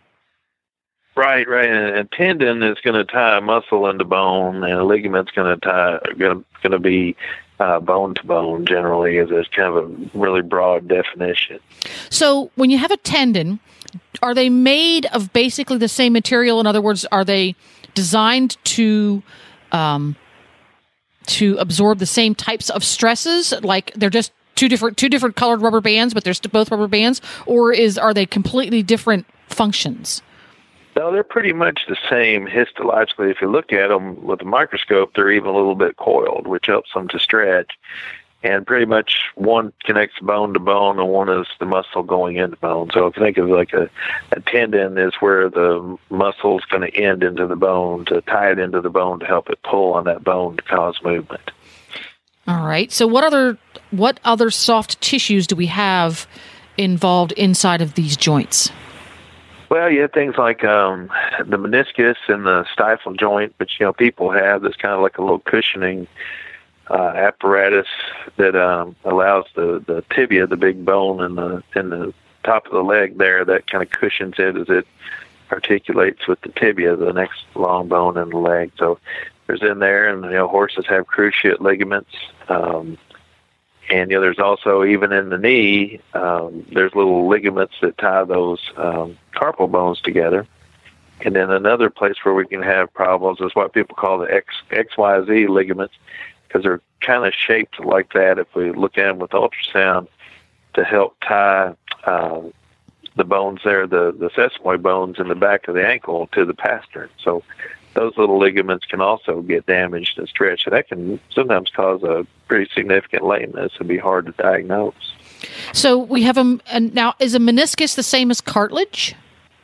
Right, right. And a tendon is going to tie muscle into bone, and a ligament's going to tie going to going to be uh, bone to bone. Generally, is is kind of a really broad definition. So when you have a tendon, are they made of basically the same material? In other words, are they designed to um, to absorb the same types of stresses? Like they're just two different two different colored rubber bands, but they're still both rubber bands, or is are they completely different functions? No, they're pretty much the same histologically. If you look at them with a microscope, they're even a little bit coiled, which helps them to stretch. And pretty much one connects bone to bone, and one is the muscle going into bone. So if you think of like a, a tendon is where the muscle's going to end into the bone to tie it into the bone to help it pull on that bone to cause movement. All right. So what other what other soft tissues do we have involved inside of these joints? Well, you have things like um, the meniscus and the stifle joint, which, you know, people have. That's kind of like a little cushioning uh, apparatus that um, allows the, the tibia, the big bone in the in the top of the leg there, that kind of cushions it as it articulates with the tibia, the next long bone in the leg. So there's in there, and, you know, horses have cruciate ligaments. Um, and, you know, there's also, even in the knee, um, there's little ligaments that tie those um, carpal bones together. And then another place where we can have problems is what people call the X, X Y Z ligaments, because they're kind of shaped like that if we look at them with ultrasound to help tie uh, the bones there, the, the sesamoid bones in the back of the ankle to the pastern. So those little ligaments can also get damaged and stretched. And that can sometimes cause a pretty significant lameness and be hard to diagnose. So we have a, a now is a meniscus the same as cartilage?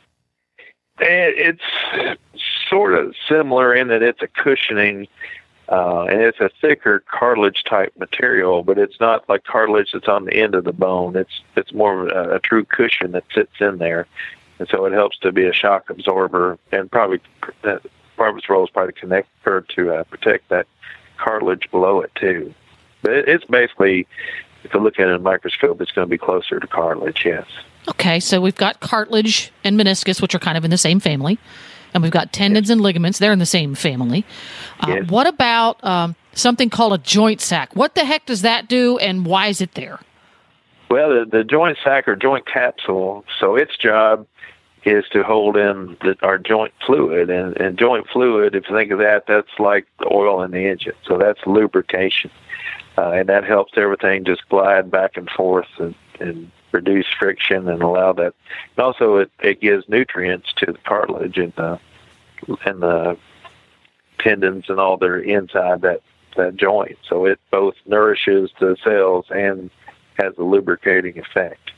It's sort of similar in that it's a cushioning, uh, and it's a thicker cartilage-type material, but it's not like cartilage that's on the end of the bone. It's it's more of a, a true cushion that sits in there, and so it helps to be a shock absorber, and probably that part of its role is probably to connect or to uh, protect that cartilage below it too. But it, it's basically, if you look at it in a microscope, it's going to be closer to cartilage. Yes. Okay, so we've got cartilage and meniscus, which are kind of in the same family. And we've got tendons and ligaments. They're in the same family. Uh, Yes. What about um, something called a joint sac? What the heck does that do, and why is it there? Well, the, the joint sac or joint capsule, so its job is to hold in the, our joint fluid. And, and joint fluid, if you think of that, that's like the oil in the engine. So that's lubrication. Uh, and that helps everything just glide back and forth and, and reduce friction and allow that. And also, it, it gives nutrients to the cartilage and the, and the tendons and all that are inside that, that joint. So it both nourishes the cells and has a lubricating effect.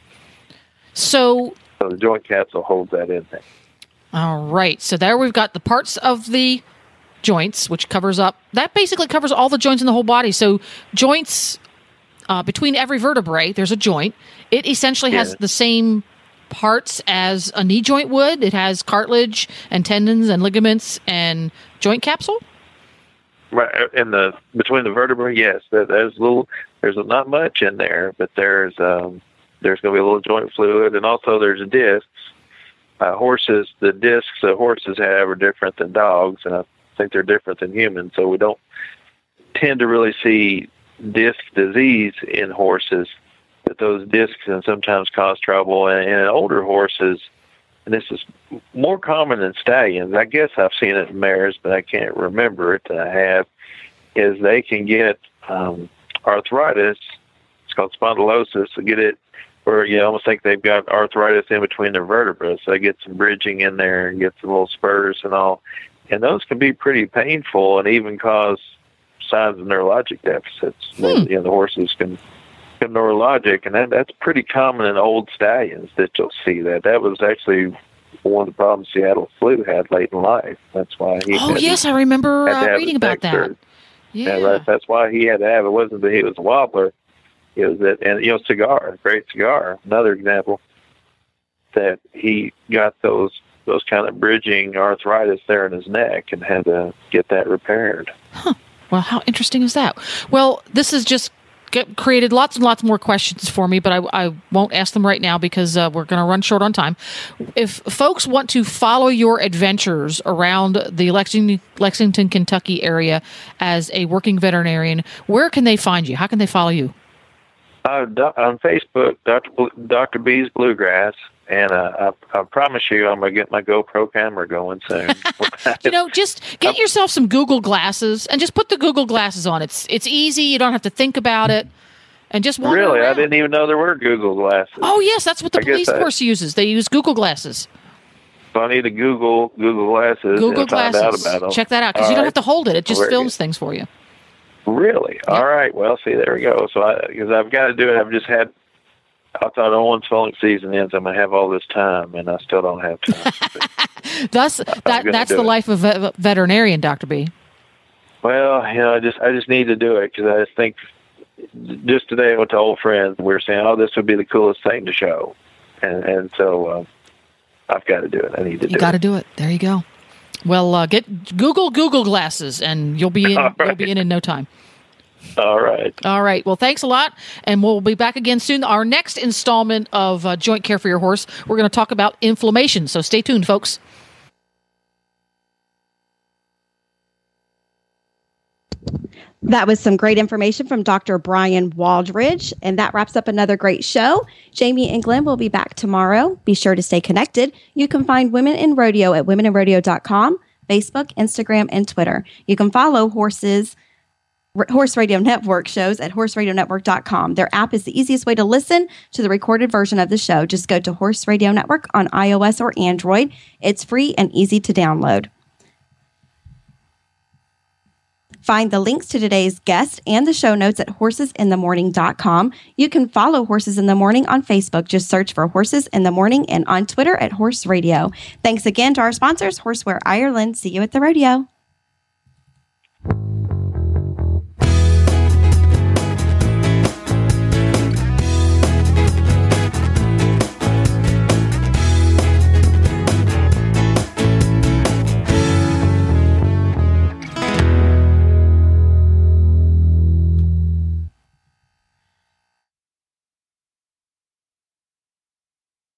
So, So the joint capsule holds that in there. all right. So there we've got the parts of the joints, which covers up, that basically covers all the joints in the whole body. So joints, uh, between every vertebrae, there's a joint. It essentially has Yeah. the same parts as a knee joint would. It has cartilage and tendons and ligaments and joint capsule. Right in the between the vertebrae, yes, there, there's a little. There's not much in there, but there's um, there's going to be a little joint fluid, and also there's discs. Uh, horses, the discs that horses have are different than dogs, and I think they're different than humans. So we don't tend to really see disc disease in horses, but those discs can sometimes cause trouble. And, and in older horses, and this is more common in stallions, I guess I've seen it in mares, but I can't remember it that I have, is they can get um, arthritis. It's called spondylosis. So get it where you almost think they've got arthritis in between their vertebrae. So they get some bridging in there and get some little spurs and all. And those can be pretty painful and even cause signs of neurologic deficits. Hmm. You know, the horses can become neurologic, and that, that's pretty common in old stallions that you'll see that. That was actually one of the problems Seattle Flew had late in life. That's why he Oh, had yes, to, I remember had to uh, have reading his about neck that. surgery. Yeah. Yeah, that, that's why he had to have it. It wasn't that he was a wobbler. It was that, and, you know, Cigar, great Cigar, another example, that he got those those kind of bridging arthritis there in his neck and had to get that repaired. Huh. Well, how interesting is that? Well, this has just get, created lots and lots more questions for me, but I, I won't ask them right now because uh, we're going to run short on time. If folks want to follow your adventures around the Lexington, Lexington, Kentucky area as a working veterinarian, where can they find you? How can they follow you? Uh, do, on Facebook, Doctor Bl- Doctor B's Bluegrass. And uh, I, I promise you, I'm going to get my GoPro camera going soon. You know, just get yourself some Google glasses and just put the Google glasses on. It's it's easy. You don't have to think about it. And just wander Really? around. I didn't even know there were Google glasses. Oh, yes. That's what the I guess police I- force uses. They use Google glasses. So I need to Google Google glasses Google and find glasses. out about them. Check that out because All you don't right. have to hold it. It just Very films things for you. Really? All right. Well, see, there we go. So I, because I've got to do it. I've just had, I thought, oh, once falling season ends, I'm going to have all this time, and I still don't have time. Thus, that gonna that's do the it. life of a veterinarian, Doctor B. Well, you know, I just I just need to do it because I just think, just today I went to old friends. We were saying, oh, this would be the coolest thing to show, and and so uh, I've got to do it. I need to You do got to it. do it. There you go. Well, uh, get Google Google glasses, and you'll be in. All right. You'll be in in no time. All right. All right. Well, thanks a lot, and we'll be back again soon. Our next installment of uh, Joint Care for Your Horse, we're going to talk about inflammation. So stay tuned, folks. That was some great information from Doctor Brian Waldridge, and that wraps up another great show. Jamie and Glenn will be back tomorrow. Be sure to stay connected. You can find Women in Rodeo at women in rodeo dot com, Facebook, Instagram, and Twitter. You can follow Horses Horse Radio Network shows at horse radio network dot com. Their app is the easiest way to listen to the recorded version of the show. Just go to Horse Radio Network on iOS or Android. It's free and easy to download. Find the links to today's guest and the show notes at horses in the morning dot com. You can follow Horses in the Morning on Facebook. Just search for Horses in the Morning, and on Twitter at Horse Radio. Thanks again to our sponsors, Horseware Ireland. See you at the rodeo.